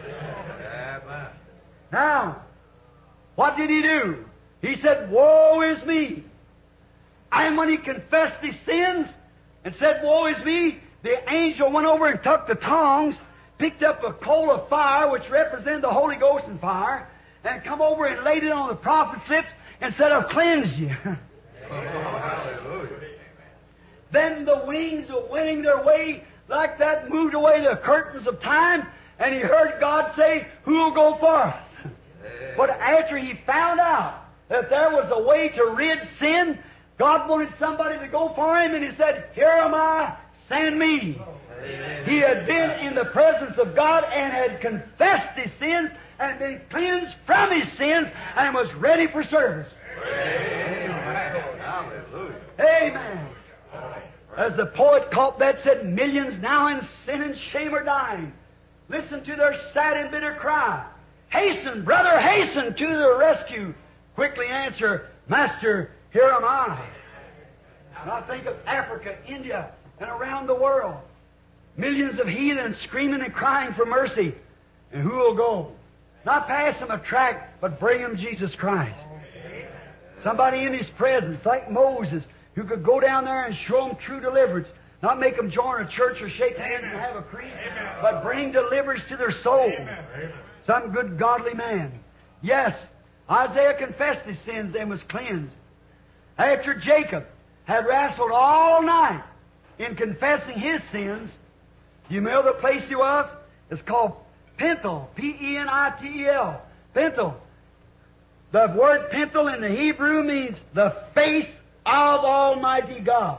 A: Now, what did he do? He said, woe is me. And when he confessed his sins and said, woe is me, the angel went over and took the tongs, picked up a coal of fire, which represented the Holy Ghost and fire, and come over and laid it on the prophet's lips and said, I've cleansed you. Oh, hallelujah. Then the wings were winning their way like that, moved away the curtains of time, and he heard God say, who'll go for us? But after he found out that there was a way to rid sin, God wanted somebody to go for him, and he said, here am I, send me. Amen. He had been in the presence of God and had confessed his sins and been cleansed from his sins and was ready for service. Amen. Hallelujah. Amen. As the poet Cobbett said, millions now in sin and shame are dying. Listen to their sad and bitter cry. Hasten, brother, hasten to the rescue. Quickly answer, Master, here am I. And I think of Africa, India, and around the world. Millions of heathens screaming and crying for mercy. And who will go? Not pass them a tract, but bring them Jesus Christ. Somebody in His presence, like Moses, who could go down there and show them true deliverance. Not make them join a church or shake hands and have a creed, but bring deliverance to their soul. Some good godly man. Yes, Isaiah confessed his sins and was cleansed. After Jacob had wrestled all night in confessing his sins, you know the place he was? It's called Peniel, P E N I T E L. Peniel. The word Peniel in the Hebrew means the face of Almighty God.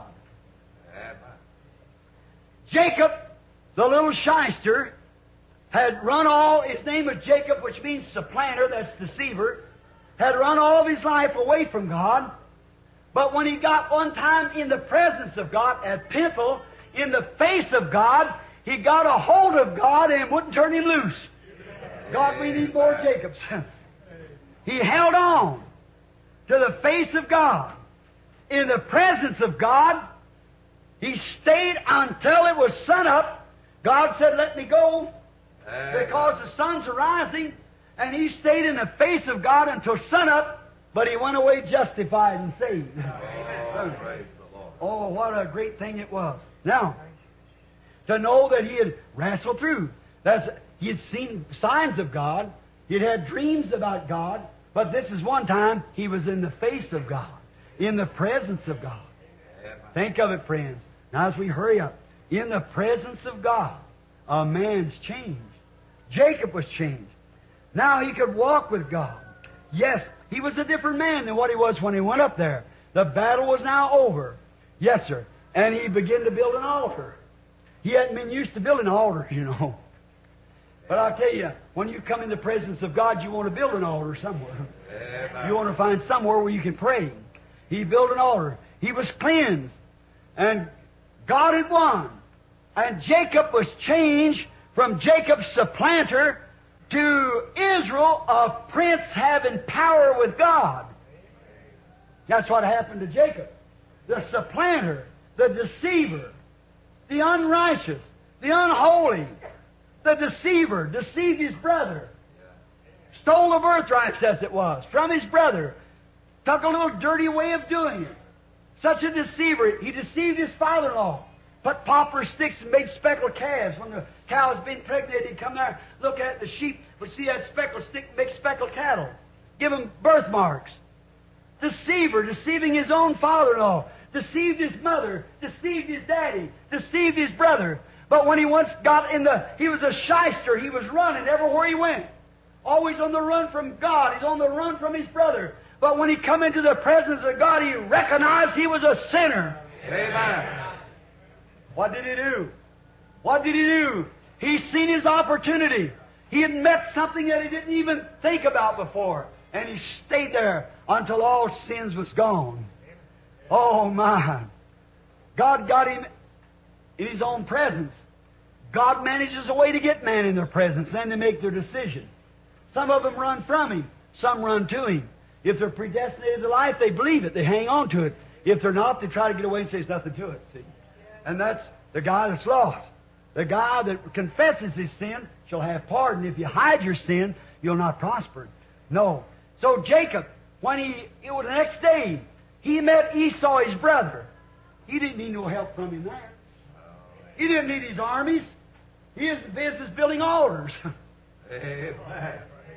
A: Jacob, the little shyster, had run all, his name was Jacob, which means supplanter, that's deceiver, had run all of his life away from God. But when he got one time in the presence of God at Peniel, in the face of God, he got a hold of God and wouldn't turn him loose. God, we need more Jacobs. He held on to the face of God. In the presence of God, he stayed until it was sun up. God said, let me go, because the sun's arising. And he stayed in the face of God until sun up, but he went away justified and saved. Oh, praise the Lord. Oh, what a great thing it was. Now, to know that he had wrestled through. That's, he had seen signs of God. He had had dreams about God. But this is one time he was in the face of God, in the presence of God. Think of it, friends. Now as we hurry up, in the presence of God, a man's changed. Jacob was changed. Now he could walk with God. Yes, he was a different man than what he was when he went up there. The battle was now over. Yes, sir. And he began to build an altar. He hadn't been used to building altars, you know. But I'll tell you, when you come in the presence of God, you want to build an altar somewhere. Amen. You want to find somewhere where you can pray. He built an altar. He was cleansed. And God had won. And Jacob was changed from Jacob's supplanter to Israel, a prince having power with God. That's what happened to Jacob. The supplanter, the deceiver, the unrighteous, the unholy, the deceiver, deceived his brother. Stole the birthright, says it was, from his brother. Took a little dirty way of doing it. Such a deceiver. He deceived his father-in-law. Put poplar sticks and made speckled calves. When the cow was being pregnant, he'd come there, look at the sheep, would see that speckled stick, make speckled cattle. Give them birthmarks. Deceiver, deceiving his own father-in-law. Deceived his mother. Deceived his daddy. Deceived his brother. But when he once got in the... He was a shyster. He was running everywhere he went. Always on the run from God. He's on the run from his brother. But when he come into the presence of God, he recognized he was a sinner.
B: Amen.
A: What did he do? What did he do? He seen his opportunity. He had met something that he didn't even think about before. And he stayed there until all sins was gone. Oh, my. God got him in His own presence. God manages a way to get man in their presence and to make their decision. Some of them run from Him. Some run to Him. If they're predestinated to life, they believe it. They hang on to it. If they're not, they try to get away and say there's nothing to it. See? And that's the guy that's lost. The guy that confesses his sin shall have pardon. If you hide your sin, you'll not prosper. No. So Jacob, when he, it was the next day, he met Esau, his brother. He didn't need no help from him there. He didn't need his armies. He was in business building altars.
B: Amen.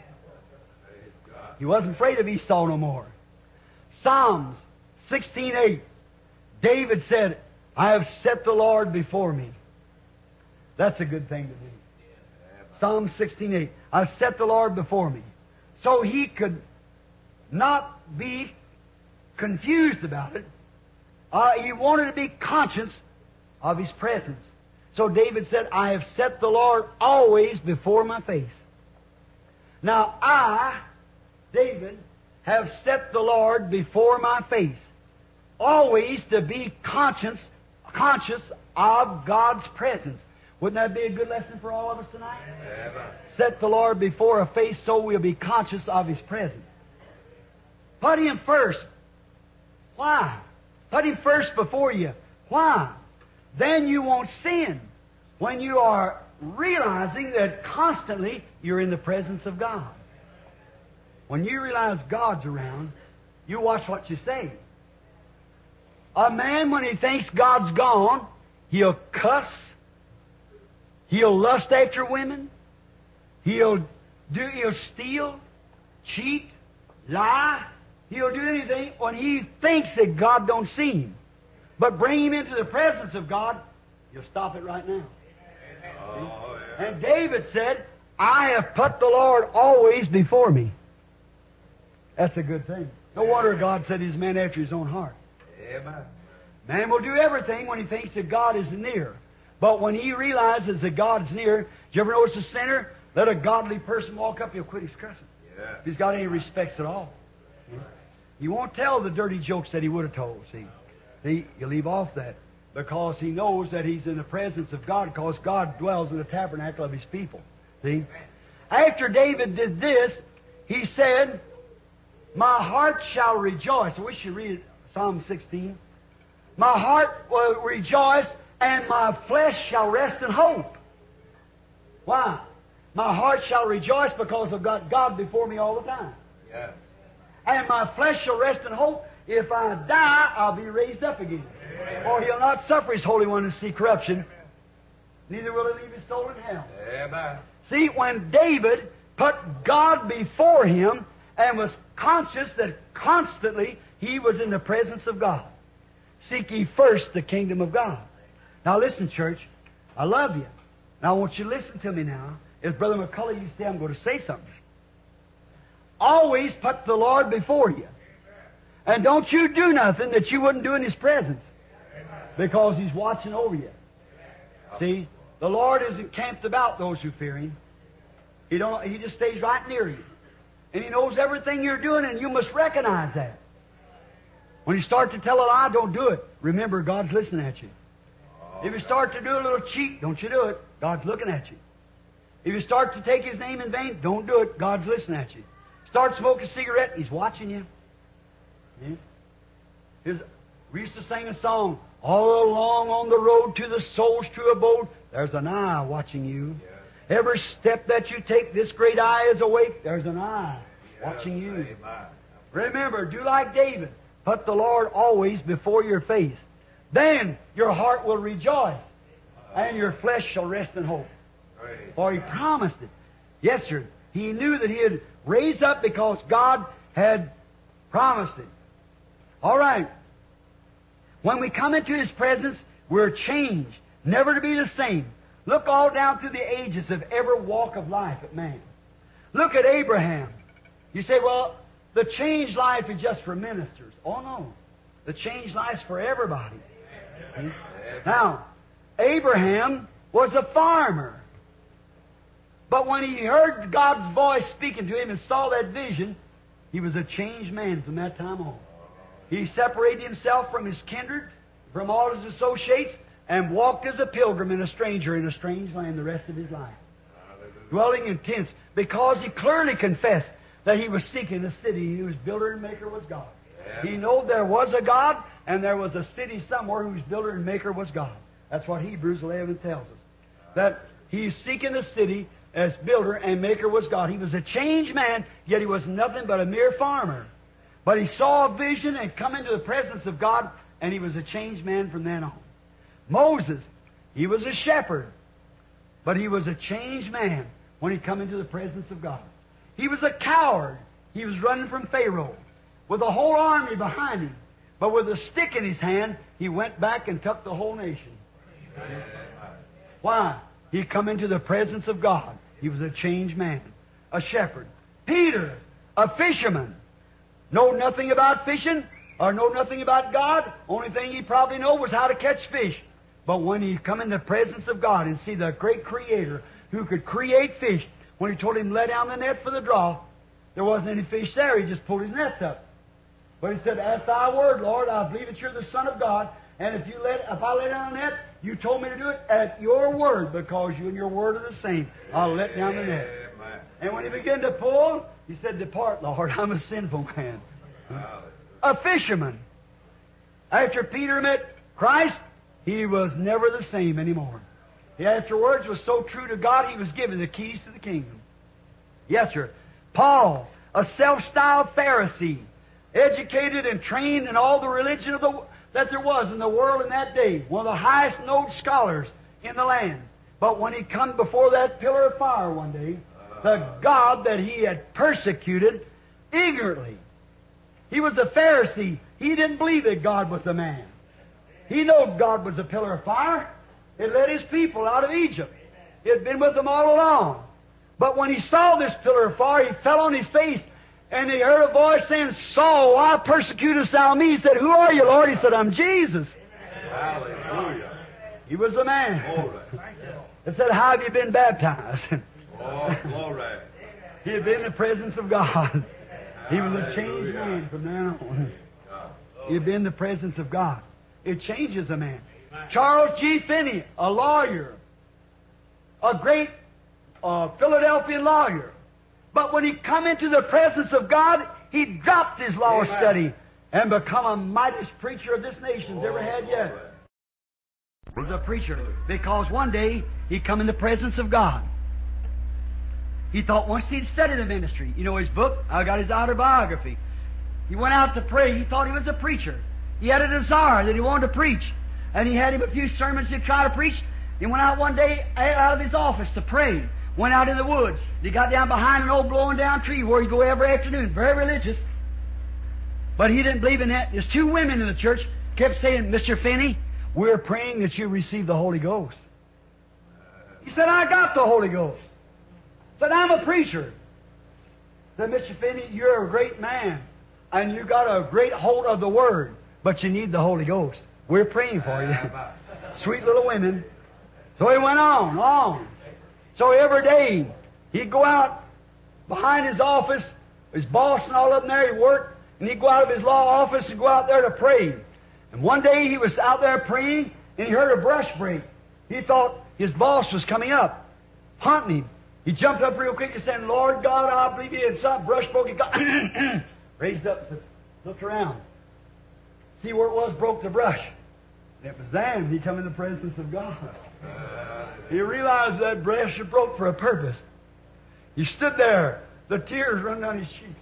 A: He wasn't afraid of Esau no more. Psalms sixteen eight. David said, I have set the Lord before me. That's a good thing to do. Psalm sixteen eight. I've set the Lord before me. So he could not be confused about it. Uh, he wanted to be conscious of His presence. So David said, I have set the Lord always before my face. Now I, David, have set the Lord before my face. Always to be conscious, conscious of God's presence. Wouldn't that be a good lesson for all of us tonight?
B: Amen.
A: Set the Lord before a face so we'll be conscious of His presence. Put Him first. Why? Put Him first before you. Why? Then you won't sin when you are realizing that constantly you're in the presence of God. When you realize God's around, you watch what you say. A man, when he thinks God's gone, he'll cuss, he'll lust after women, he'll do, he'll steal, cheat, lie. He'll do anything when he thinks that God don't see him. But bring him into the presence of God, you'll stop it right now.
B: Oh, yeah.
A: And David said, I have put the Lord always before me. That's a good thing. No wonder God said He's a man after His own heart.
B: Amen.
A: Man will do everything when he thinks that God is near. But when he realizes that God is near, did you ever notice a sinner? Let a godly person walk up, he'll quit his cussing.
B: Yeah.
A: If he's got any respects at all. He won't tell the dirty jokes that he would have told, see. He, he'll leave off that. Because he knows that he's in the presence of God, because God dwells in the tabernacle of His people. See? After David did this, he said, my heart shall rejoice. I wish you read Psalm sixteen. My heart will rejoice, and my flesh shall rest in hope. Why? My heart shall rejoice because I've got God before me all the time.
B: Yeah.
A: And my flesh shall rest in hope. If I die, I'll be raised up again. For He'll not suffer His Holy One to see corruption, neither will He leave His soul in hell.
B: Amen.
A: See, when David put God before him and was conscious that constantly he was in the presence of God. Seek ye first the kingdom of God. Now listen, church, I love you. Now I want you to listen to me now. As Brother McCullough used to say, I'm going to say something. Always put the Lord before you. And don't you do nothing that you wouldn't do in His presence. Because He's watching over you. See, the Lord is encamped about those who fear Him. He don't. He just stays right near you. And He knows everything you're doing, and you must recognize that. When you start to tell a lie, don't do it. Remember, God's listening at you. If you start to do a little cheat, don't you do it. God's looking at you. If you start to take His name in vain, don't do it. God's listening at you. Start smoking a cigarette, He's watching you. Yeah. His, we used to sing a song, all along on the road to the soul's true abode, there's an eye watching you. Yeah. Every step that you take, this great eye is awake, there's an eye yes, watching you. Amen. Remember, do like David. Put the Lord always before your face. Then your heart will rejoice, and your flesh shall rest in hope. Right. For He promised it. Yes, sir. He knew that He had raised up because God had promised it. All right. When we come into His presence, we're changed, never to be the same. Look all down through the ages of every walk of life of man. Look at Abraham. You say, well, the changed life is just for ministers. Oh, no. The changed life is for everybody. See? Now, Abraham was a farmer. But when he heard God's voice speaking to him and saw that vision, he was a changed man from that time on. He separated himself from his kindred, from all his associates, and walked as a pilgrim and a stranger in a strange land the rest of his life. Hallelujah. Dwelling in tents, because he clearly confessed that he was seeking a city whose builder and maker was God. Yeah. He knew there was a God, and there was a city somewhere whose builder and maker was God. That's what Hebrews eleven tells us. That he's seeking a city as builder and maker was God. He was a changed man, yet he was nothing but a mere farmer. But he saw a vision and come into the presence of God, and he was a changed man from then on. Moses, he was a shepherd, but he was a changed man when he come into the presence of God. He was a coward. He was running from Pharaoh with a whole army behind him. But with a stick in his hand, he went back and took the whole nation. Why? He come into the presence of God. He was a changed man, a shepherd. Peter, a fisherman. Know nothing about fishing or know nothing about God. Only thing he probably know was how to catch fish. But when he come in the presence of God and see the great Creator who could create fish, when He told him lay down the net for the draw, there wasn't any fish there. He just pulled his nets up. But he said, "At Thy word, Lord, I believe that You're the Son of God. And if you let, if I lay down the net, You told me to do it at Your word, because You and Your word are the same. I'll let down the net." And when he began to pull, he said, "Depart, Lord, I'm a sinful man." A fisherman. After Peter met Christ, he was never the same anymore. He afterwards was so true to God, he was given the keys to the kingdom. Yes, sir. Paul, a self-styled Pharisee, educated and trained in all the religion of the, that there was in the world in that day, one of the highest known scholars in the land. But when he come before that pillar of fire one day, the God that he had persecuted ignorantly. He was a Pharisee. He didn't believe that God was a man. He knew God was a pillar of fire. It led His people out of Egypt. He had been with them all along. But when he saw this pillar of fire, he fell on his face, and he heard a voice saying, "Saul, why persecutest thou me?" He said, "Who are you, Lord?" He said, "I'm Jesus."
B: Hallelujah.
A: He was a man. He said, "How have you been baptized?"
B: Oh, glory.
A: He had been in the presence of God. He was a changed man from now on. He had been in the presence of God. It changes a man. Charles G. Finney, a lawyer, a great uh, Philadelphia lawyer. But when he come into the presence of God, he dropped his law
B: Amen.
A: study and become a mightiest preacher of this nation's
B: Oh,
A: ever had yet.
B: glory.
A: He was a preacher because one day he come in the presence of God. He thought once he'd studied the ministry. You know his book? I got his autobiography. He went out to pray. He thought he was a preacher. He had a desire that he wanted to preach. And he had him a few sermons he'd try to preach. He went out one day out of his office to pray. went out in the woods. He got down behind an old blowing down tree where he'd go every afternoon. Very religious. But he didn't believe in that. There's two women in the church kept saying, Mister Finney, we're praying that you receive the Holy Ghost. He said, I got the Holy Ghost. He said, I'm a preacher. He said, Mister Finney, you're a great man, and you got a great hold of the Word, but you need the Holy Ghost. We're praying for you. Sweet little women. So he went on, on. So every day, he'd go out behind his office, his boss and all of them there, he'd work, and he'd go out of his law office and go out there to pray. And one day he was out there praying, and he heard a brush break. He thought his boss was coming up, hunting him. He jumped up real quick and said, Lord God, I believe he had some brush broke. He got raised up and looked around. See where it was, broke the brush. And it was then he come in the presence of God. He realized that brush had broke for a purpose. He stood there, the tears run down his cheeks.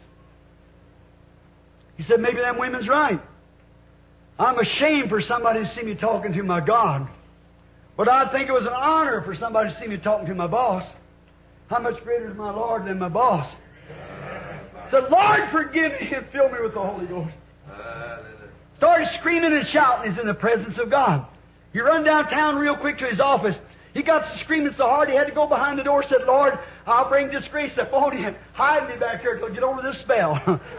A: He said, maybe them women's right. I'm ashamed for somebody to see me talking to my God. But I'd think it was an honor for somebody to see me talking to my boss. How much greater is my Lord than my boss? He said, Lord, forgive me and fill me with the Holy Ghost. Started screaming and shouting. He's in the presence of God. He run downtown real quick to his office. He got screaming so hard he had to go behind the door and said, Lord, I'll bring disgrace upon you and hide me back here till I get over this spell.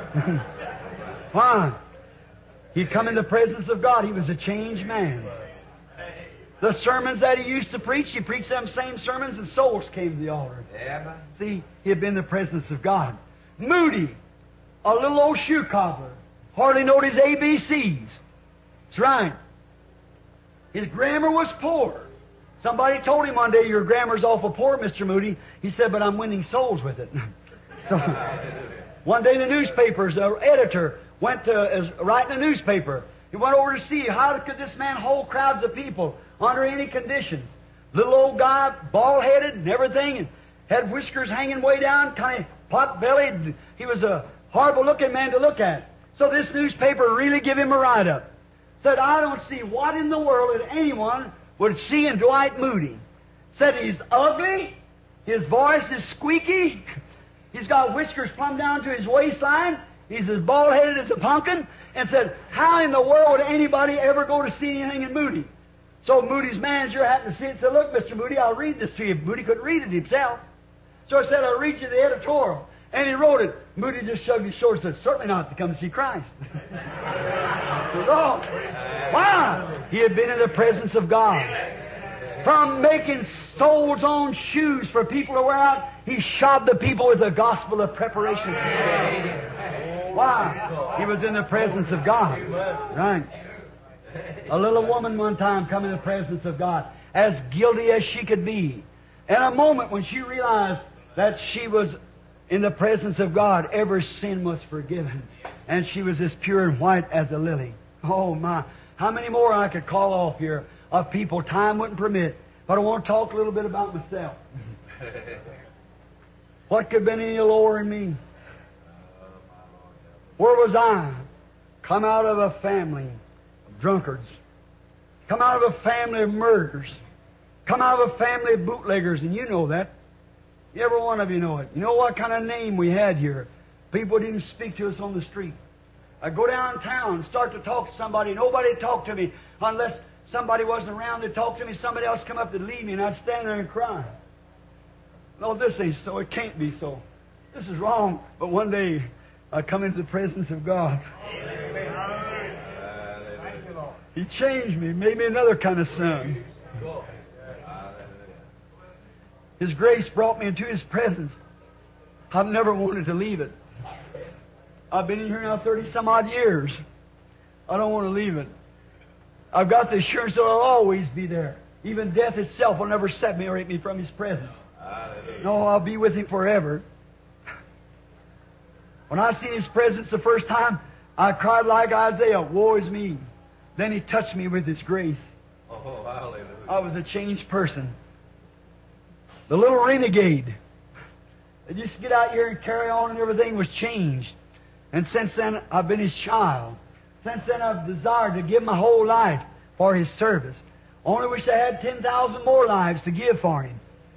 A: Why? He'd come in the presence of God. He was a changed man. The sermons that he used to preach, he preached them same sermons and souls came to the altar. Yeah. See, he had been in the presence of God. Moody, a little old shoe cobbler, hardly knowed his A B Cs. That's right. His grammar was poor. Somebody told him one day, your grammar's awful poor, Mister Moody. He said, but I'm winning souls with it. So, one day the newspapers, the editor went to uh, writing a newspaper. He went over to see how could this man hold crowds of people under any conditions. Little old guy, bald-headed and everything, and had whiskers hanging way down, kind of pot-bellied. He was a horrible-looking man to look at. So this newspaper really gave him a write-up. Said, I don't see what in the world that anyone would see in Dwight Moody. Said he's ugly, his voice is squeaky, he's got whiskers plumb down to his waistline, he's as bald-headed as a pumpkin, and said, how in the world would anybody ever go to see anything in Moody? So Moody's manager happened to see it and said, look, Mister Moody, I'll read this to you. Moody couldn't read it himself. So I said, I'll read you the editorial. And he wrote it. Moody just shrugged his shoulders and said, certainly not to come to see Christ. Wrong. Why? He had been in the presence of God. From making souls on shoes for people to wear out, he shod the people with the gospel of preparation. Why? He was in the presence of God. Right. A little woman one time come in the presence of God, as guilty as she could be. In a moment when she realized that she was in the presence of God, every sin was forgiven. And she was as pure and white as a lily. Oh my. How many more I could call off here of people time wouldn't permit. But I want to talk a little bit about myself. What could have been any lower in me? Where was I? Come out of a family of drunkards. Come out of a family of murderers. Come out of a family of bootleggers, and you know that. Every one of you know it. You know what kind of name we had here. People didn't speak to us on the street. I'd go downtown and start to talk to somebody. Nobody would talk to me unless somebody wasn't around to talk to me. Somebody else come up to leave me, and I'd stand there and cry. No, this ain't so. It can't be so. This is wrong. But one day, I come into the presence of God. He changed me, made me another kind of son. His grace brought me into His presence. I've never wanted to leave it. I've been in here now thirty some odd years. I don't want to leave it. I've got the assurance that I'll always be there. Even death itself will never separate me from His presence. No, I'll be with Him forever. When I seen His presence the first time, I cried like Isaiah, woe is me. Then He touched me with His grace.
B: Oh, hallelujah.
A: I was a changed person. The little renegade that used to get out here and carry on and everything was changed. And since then, I've been His child. Since then, I've desired to give my whole life for His service. Only wish I had ten thousand more lives to give for Him.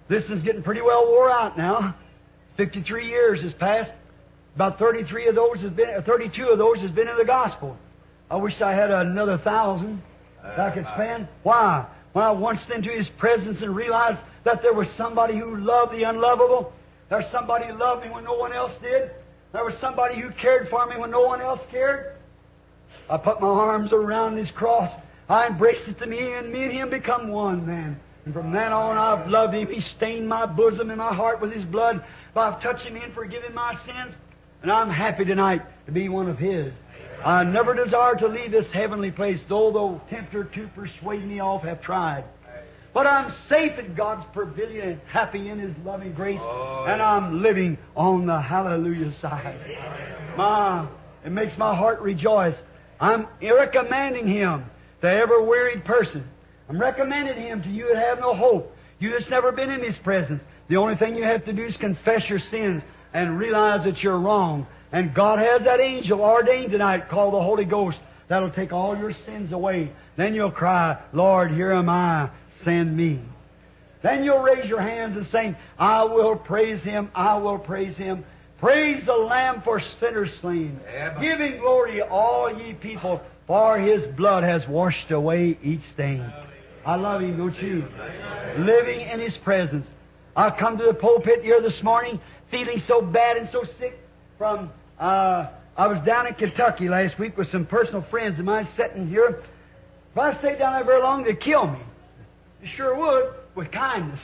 A: This is getting pretty well wore out now. Fifty-three years has passed. About thirty-three of those has been, or thirty-two of those has been in the gospel. I wish I had another thousand that I could spend. Why? When I once into His presence and realized that there was somebody who loved the unlovable. There's somebody who loved me when no one else did. There was somebody who cared for me when no one else cared. I put my arms around His cross. I embraced it to me, and me and Him become one, man. And from then on, I've loved Him. He stained my bosom and my heart with His blood by touching me and forgiving my sins. And I'm happy tonight to be one of His. I never desire to leave this heavenly place, though the tempter to persuade me off have tried. But I'm safe in God's pavilion and happy in His loving grace. Oh, and I'm living on the hallelujah side. My, it makes my heart rejoice. I'm recommending Him to every wearied person. I'm recommending Him to you that have no hope. You that's never been in His presence. The only thing you have to do is confess your sins and realize that you're wrong. And God has that angel ordained tonight called the Holy Ghost that'll take all your sins away. Then you'll cry, Lord, here am I, send me. Then you'll raise your hands and say, I will praise Him, I will praise Him. Praise the Lamb for sinners slain. Amen. Giving glory all ye people, for His blood has washed away each stain. I love Him, don't you? Living in His presence. I come to the pulpit here this morning feeling so bad and so sick from, uh, I was down in Kentucky last week with some personal friends of mine sitting here. If I stayed down there very long, they'd kill me. They sure would, with kindness.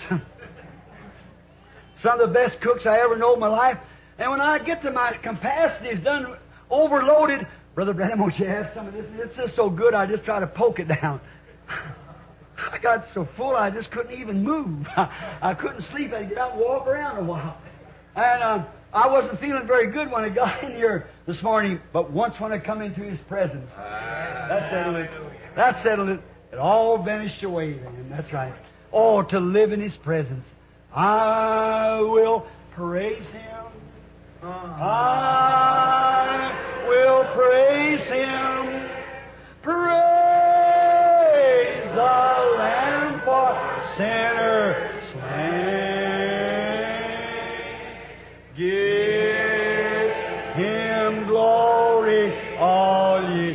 A: Some of the best cooks I ever know in my life. And when I get to my capacity is done overloaded, Brother Branham, won't you have some of this? It's just so good, I just try to poke it down. I got so full I just couldn't even move. I, I couldn't sleep. I had to get out and walk around a while. And um, I wasn't feeling very good when I got in here this morning, but once when I come into His presence, that settled it. That settled it. It all vanished away then. That's right. Oh, to live in His presence. I will praise Him. I will praise Him. Praise the Lamb for sinners slain. Give Him glory, all ye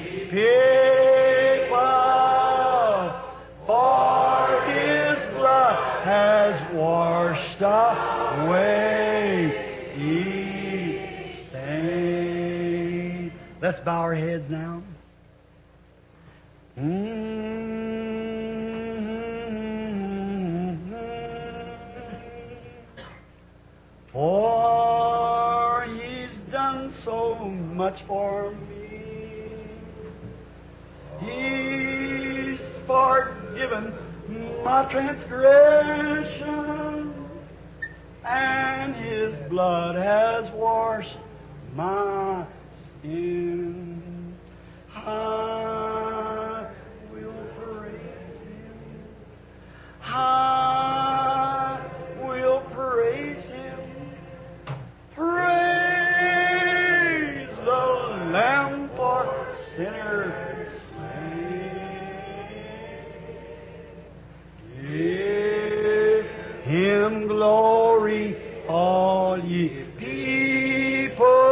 A: people, for His blood has washed away. Let's bow our heads now. Mm-hmm. For He's done so much for me. He's forgiven my transgression, and His blood has washed my In I will praise Him. I will praise Him. Praise the Lamb for sinners slain. Give Him glory, all ye people.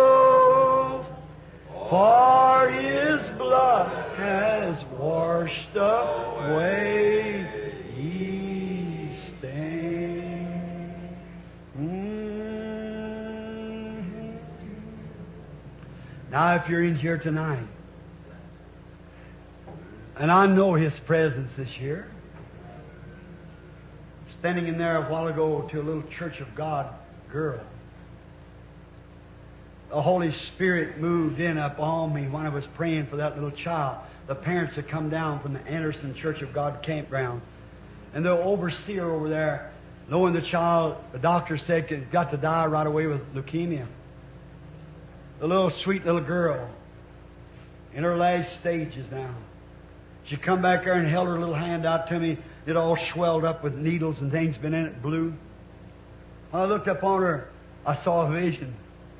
A: For His blood has washed away ye stain. Mm-hmm. Now, if you're in here tonight, and I know His presence is here, standing in there a while ago to a little Church of God girl. The Holy Spirit moved in upon me when I was praying for that little child. The parents had come down from the Anderson Church of God campground. And the overseer over there, knowing the child, the doctor said, had got to die right away with leukemia. The little sweet little girl, in her last stages now. She come back there and held her little hand out to me. It all swelled up with needles and things been in it, blue. When I looked up on her, I saw a vision.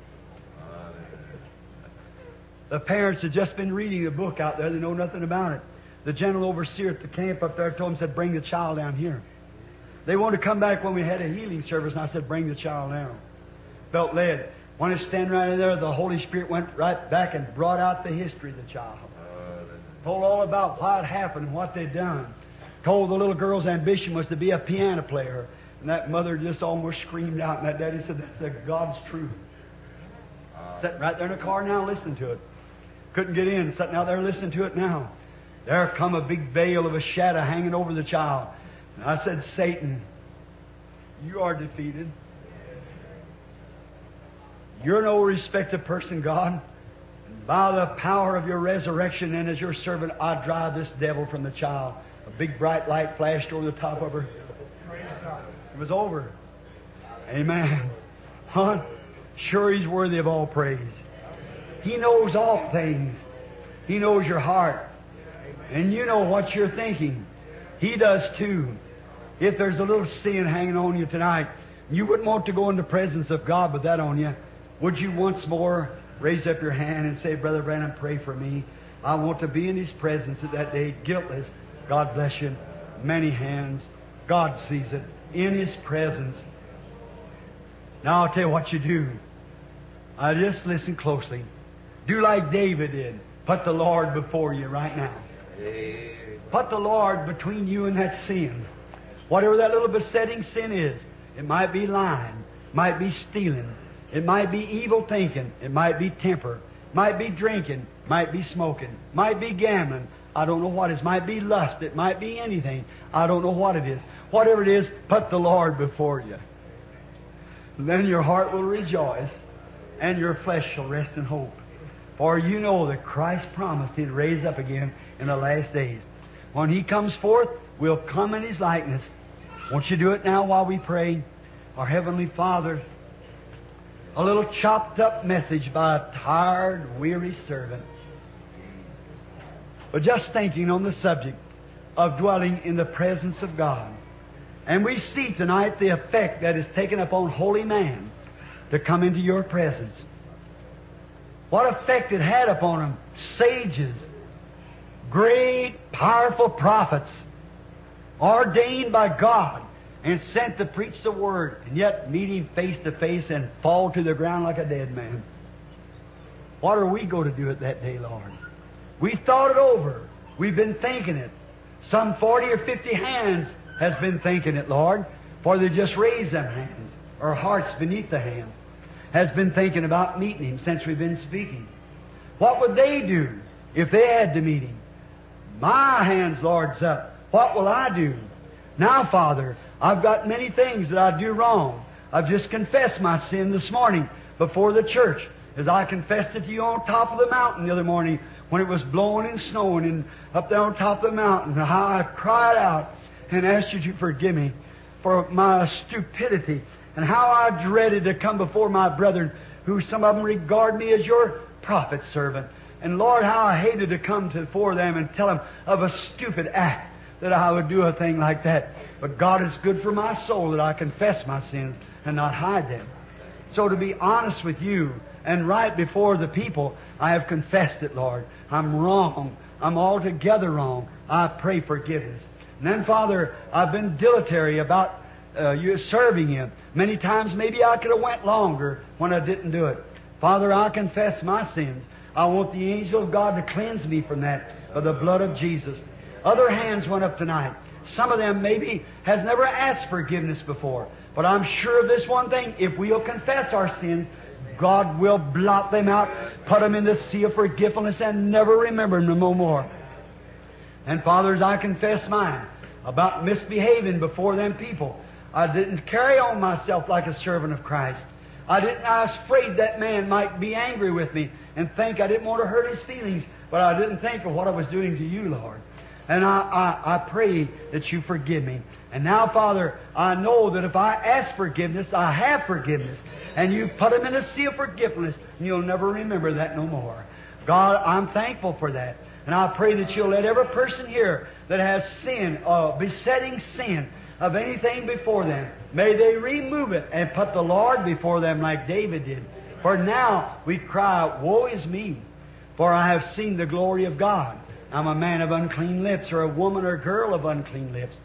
A: The parents had just been reading a book out there. They know nothing about it. The general overseer at the camp up there told them, said, bring the child down here. They wanted to come back when we had a healing service, and I said, bring the child now. Felt led. When I stand right in there, the Holy Spirit went right back and brought out the history of the child. Told all about why it happened and what they'd done. Told the little girl's ambition was to be a piano player. And that mother just almost screamed out, and that daddy said, that's the God's truth. Sitting right there in the car now listening to it. Couldn't get in, sitting out there listening to it now. There come a big veil of a shadow hanging over the child. And I said, Satan, you are defeated. You're no respected person, God. And by the power of your resurrection and as your servant, I drive this devil from the child. A big bright light flashed over the top of her. It was over. Amen. Huh? Sure, He's worthy of all praise. He knows all things. He knows your heart. And you know what you're thinking. He does too. If there's a little sin hanging on you tonight, you wouldn't want to go in the presence of God with that on you, would you once more raise up your hand and say, Brother Branham, pray for me. I want to be in His presence at that day, guiltless. God bless you. Many hands. God sees it. In His presence. Now I'll tell you what you do. I just listen closely. Do like David did. Put the Lord before you right now. Put the Lord between you and that sin. Whatever that little besetting sin is. It might be lying. Might be stealing. It might be evil thinking. It might be temper. Might be drinking. Might be smoking. Might be gambling. I don't know what it is. Might be lust. It might be anything. I don't know what it is. Whatever it is, put the Lord before you. Then your heart will rejoice, and your flesh shall rest in hope. For you know that Christ promised He'd raise up again in the last days. When He comes forth, we'll come in His likeness. Won't you do it now while we pray? Our Heavenly Father, a little chopped up message by a tired, weary servant. But just thinking on the subject of dwelling in the presence of God. And we see tonight the effect that is taken upon holy man to come into your presence. What effect it had upon them. Sages, great, powerful prophets, ordained by God and sent to preach the Word, and yet meet Him face to face and fall to the ground like a dead man. What are we going to do at that day, Lord? We thought it over. We've been thinking it. Some forty or fifty hands has been thinking it, Lord, for they just raised them hands, or hearts beneath the hands, has been thinking about meeting Him since we've been speaking. What would they do if they had to meet Him? My hands, Lord's up. What will I do? Now, Father, I've got many things that I do wrong. I've just confessed my sin this morning before the church, as I confessed it to you on top of the mountain the other morning when it was blowing and snowing and up there on top of the mountain, how I cried out and asked you to forgive me for my stupidity and how I dreaded to come before my brethren, who some of them regard me as your prophet servant. And Lord, how I hated to come to before them and tell them of a stupid act, that I would do a thing like that. But God is good for my soul that I confess my sins and not hide them. So to be honest with you and right before the people, I have confessed it, Lord. I'm wrong. I'm altogether wrong. I pray forgiveness. And then, Father, I've been dilatory about uh, you serving you. Many times maybe I could have went longer when I didn't do it. Father, I confess my sins. I want the angel of God to cleanse me from that by the blood of Jesus. Other hands went up tonight. Some of them maybe has never asked forgiveness before. But I'm sure of this one thing. If we'll confess our sins, God will blot them out, put them in the sea of forgetfulness, and never remember them no more. And Father, as I confess mine about misbehaving before them people, I didn't carry on myself like a servant of Christ. I didn't. I was afraid that man might be angry with me and think I didn't want to hurt his feelings, but I didn't think of what I was doing to you, Lord. And I, I, I pray that you forgive me. And now, Father, I know that if I ask forgiveness, I have forgiveness. And you put them in a sea of forgiveness, and you'll never remember that no more. God, I'm thankful for that. And I pray that you'll let every person here that has sin, uh, besetting sin of anything before them, may they remove it and put the Lord before them like David did. For now we cry, woe is me, for I have seen the glory of God. I'm a man of unclean lips, or a woman or girl of unclean lips.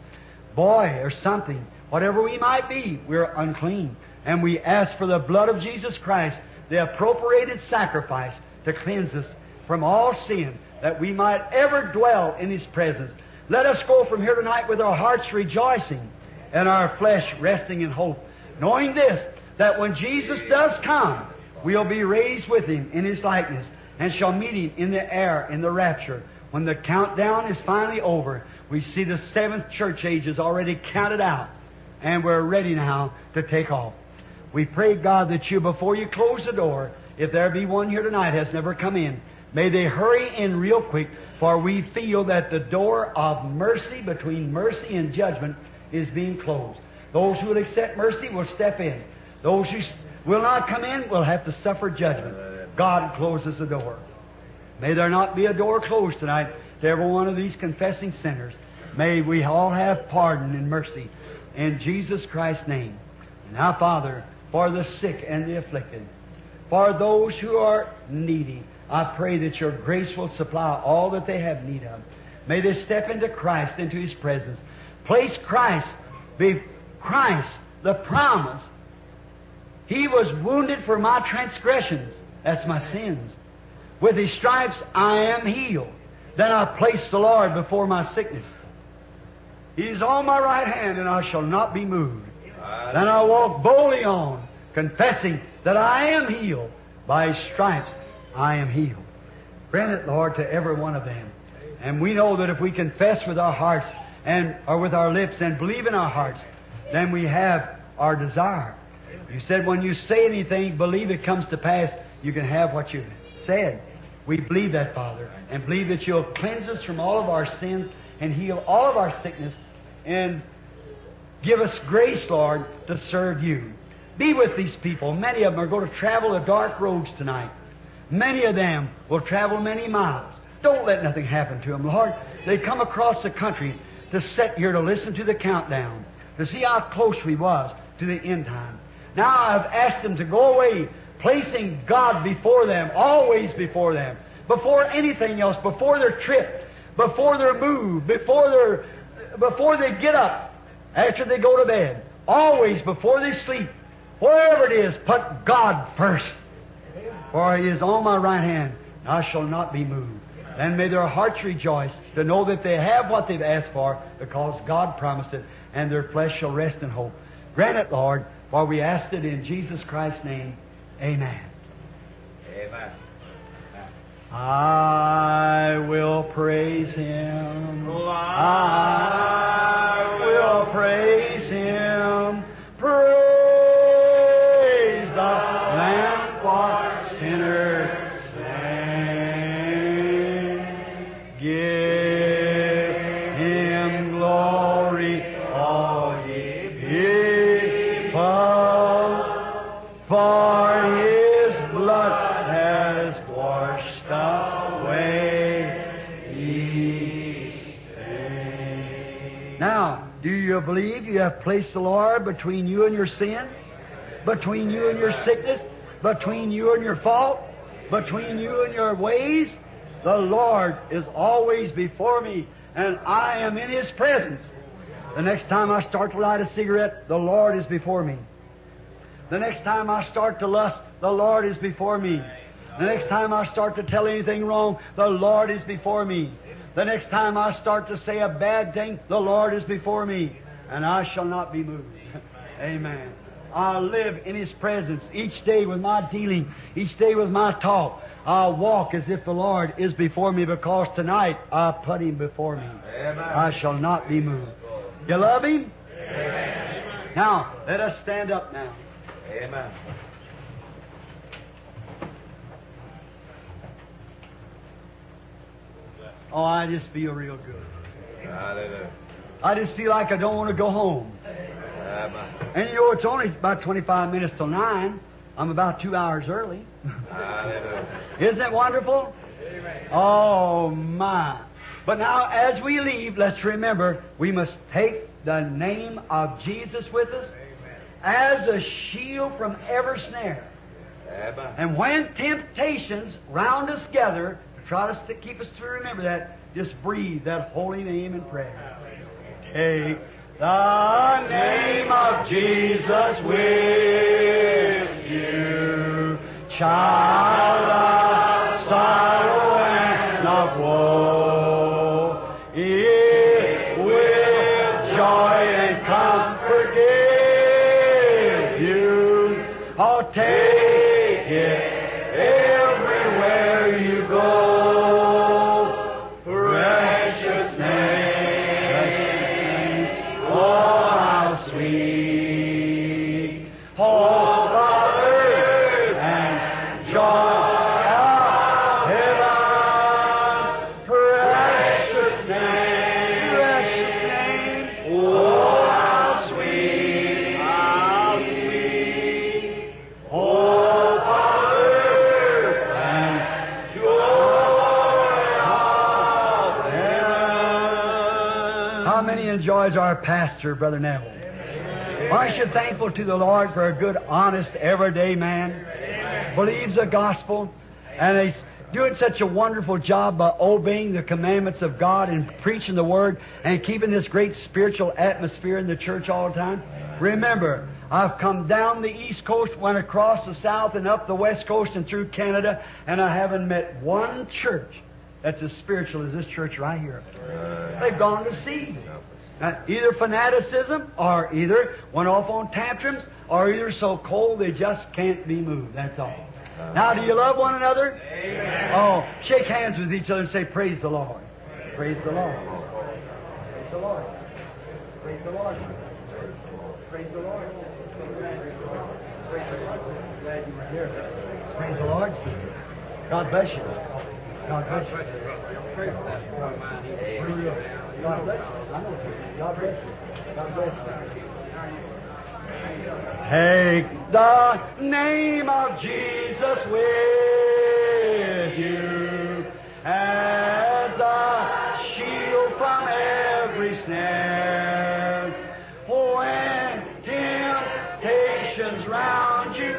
A: boy or something, whatever we might be, we're unclean. And we ask for the blood of Jesus Christ, the appropriated sacrifice, to cleanse us from all sin, that we might ever dwell in His presence. Let us go from here tonight with our hearts rejoicing and our flesh resting in hope, knowing this, that when Jesus does come, we'll be raised with Him in His likeness and shall meet Him in the air, in the rapture. When the countdown is finally over, we see the seventh church age is already counted out, and we're ready now to take off. We pray, God, that you, before you close the door, if there be one here tonight has never come in, may they hurry in real quick, for we feel that the door of mercy between mercy and judgment is being closed. Those who will accept mercy will step in. Those who will not come in will have to suffer judgment. God closes the door. May there not be a door closed tonight to every one of these confessing sinners. May we all have pardon and mercy in Jesus Christ's name. And now, Father, for the sick and the afflicted, for those who are needy, I pray that your grace will supply all that they have need of. May they step into Christ, into His presence. Place Christ, be Christ, the promise. He was wounded for my transgressions. That's my sins. With His stripes I am healed. Then I place the Lord before my sickness. He is on my right hand, and I shall not be moved. Then I walk boldly on, confessing that I am healed. By His stripes I am healed. Grant it, Lord, to every one of them. And we know that if we confess with our hearts and or with our lips and believe in our hearts, then we have our desire. You said when you say anything, believe it comes to pass, you can have what you've said. We believe that, Father, and believe that You'll cleanse us from all of our sins and heal all of our sickness and give us grace, Lord, to serve You. Be with these people. Many of them are going to travel the dark roads tonight. Many of them will travel many miles. Don't let nothing happen to them, Lord. They come across the country to sit here to listen to the countdown, to see how close we was to the end time. Now I've asked them to go away, placing God before them, always before them, before anything else, before their trip, before their move, before their, before they get up, after they go to bed, always before they sleep. Wherever it is, put God first. For He is on my right hand, and I shall not be moved. Then may their hearts rejoice to know that they have what they've asked for, because God promised it, and their flesh shall rest in hope. Grant it, Lord, for we ask it in Jesus Christ's name. Amen.
B: Amen.
A: I will praise Him. I will praise Him. Praise the Lamb for sinners slain. Give Him glory, all ye people, for His blood has washed away these sins. Now, do you believe you have placed the Lord between you and your sin? Between you and your sickness? Between you and your fault? Between you and your ways? The Lord is always before me, and I am in His presence. The next time I start to light a cigarette, the Lord is before me. The next time I start to lust, the Lord is before me. The next time I start to tell anything wrong, the Lord is before me. The next time I start to say a bad thing, the Lord is before me, and I shall not be moved. Amen. I'll live in His presence each day with my dealing, each day with my talk. I'll walk as if the Lord is before me, because tonight I put Him before me.
B: Amen.
A: I shall not be moved. You love Him?
B: Amen.
A: Now, let us stand up now.
B: Amen.
A: Oh, I just feel real good.
B: Hallelujah.
A: I just feel like I don't want to go home.
B: Amen.
A: And you know, it's only about twenty-five minutes till nine. I'm about two hours early.
B: Hallelujah.
A: Isn't that wonderful?
B: Amen.
A: Oh, my. But now, as we leave, let's remember, we must take the name of Jesus with us as a shield from every snare.
B: Amen.
A: And when temptations round us gather to try to keep us to remember that, just breathe that holy name in prayer. Take The name of Jesus with you, child of sorrow and of woe. It will joy and comfort give you. Oh, take it everywhere you go. Precious name, oh, how sweet. Hope of earth and joy of heaven. Precious name, precious name, oh, how sweet, how sweet. Hope of earth and joy of heaven. How many enjoys our pastor, Brother Neville? Aren't you thankful to the Lord for a good, honest, everyday man? Believes the gospel, and he's doing such a wonderful job by obeying the commandments of God and preaching the Word and keeping this great spiritual atmosphere in the church all the time. Remember, I've come down the East Coast, went across the South and up the West Coast and through Canada, and I haven't met one church that's as spiritual as this church right here. They've gone to seed. Uh, either fanaticism, or either went off on tantrums, or either so cold they just can't be moved. That's all. Now, do you love one another? Amen. Oh, shake hands with each other and say, "Praise the Lord." Praise the Lord. Praise the Lord. Praise the Lord. Praise the Lord. Praise the Lord. Glad you were here. Praise the Lord, sister. God bless you. God bless you. God bless you. I know. God bless you. God bless you. Take the name of Jesus with you as a shield from every snare. When temptations round you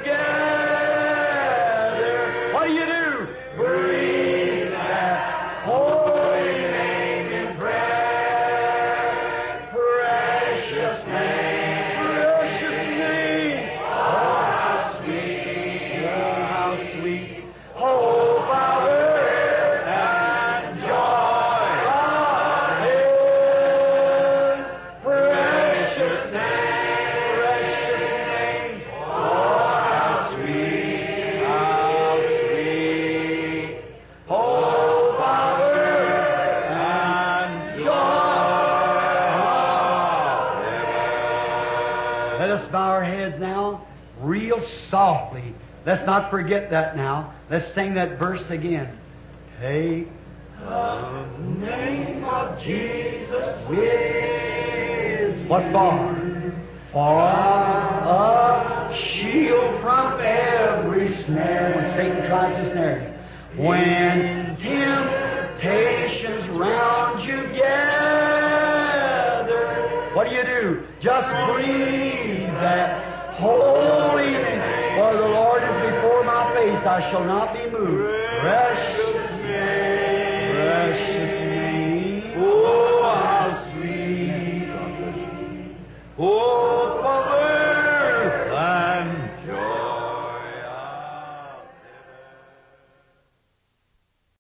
A: gather, what do you do? Breathe that holy name in prayer. Precious name, precious name. Oh, how sweet, oh, how sweet. Hope of earth and joy of heaven. Precious name, precious name. Oh, how sweet, how sweet. Hope of earth and joy of heaven. Let us bow our heads now, real softly. Let's not forget that now. Let's sing that verse again. Take the name of Jesus with you. What for? For a shield from every snare. When Satan tries to snare you. When temptations round you gather, what do you do? Just breathe that holy name. For the Lord is before my face, I shall not be moved. Precious name, precious name. Oh, how sweet. Oh,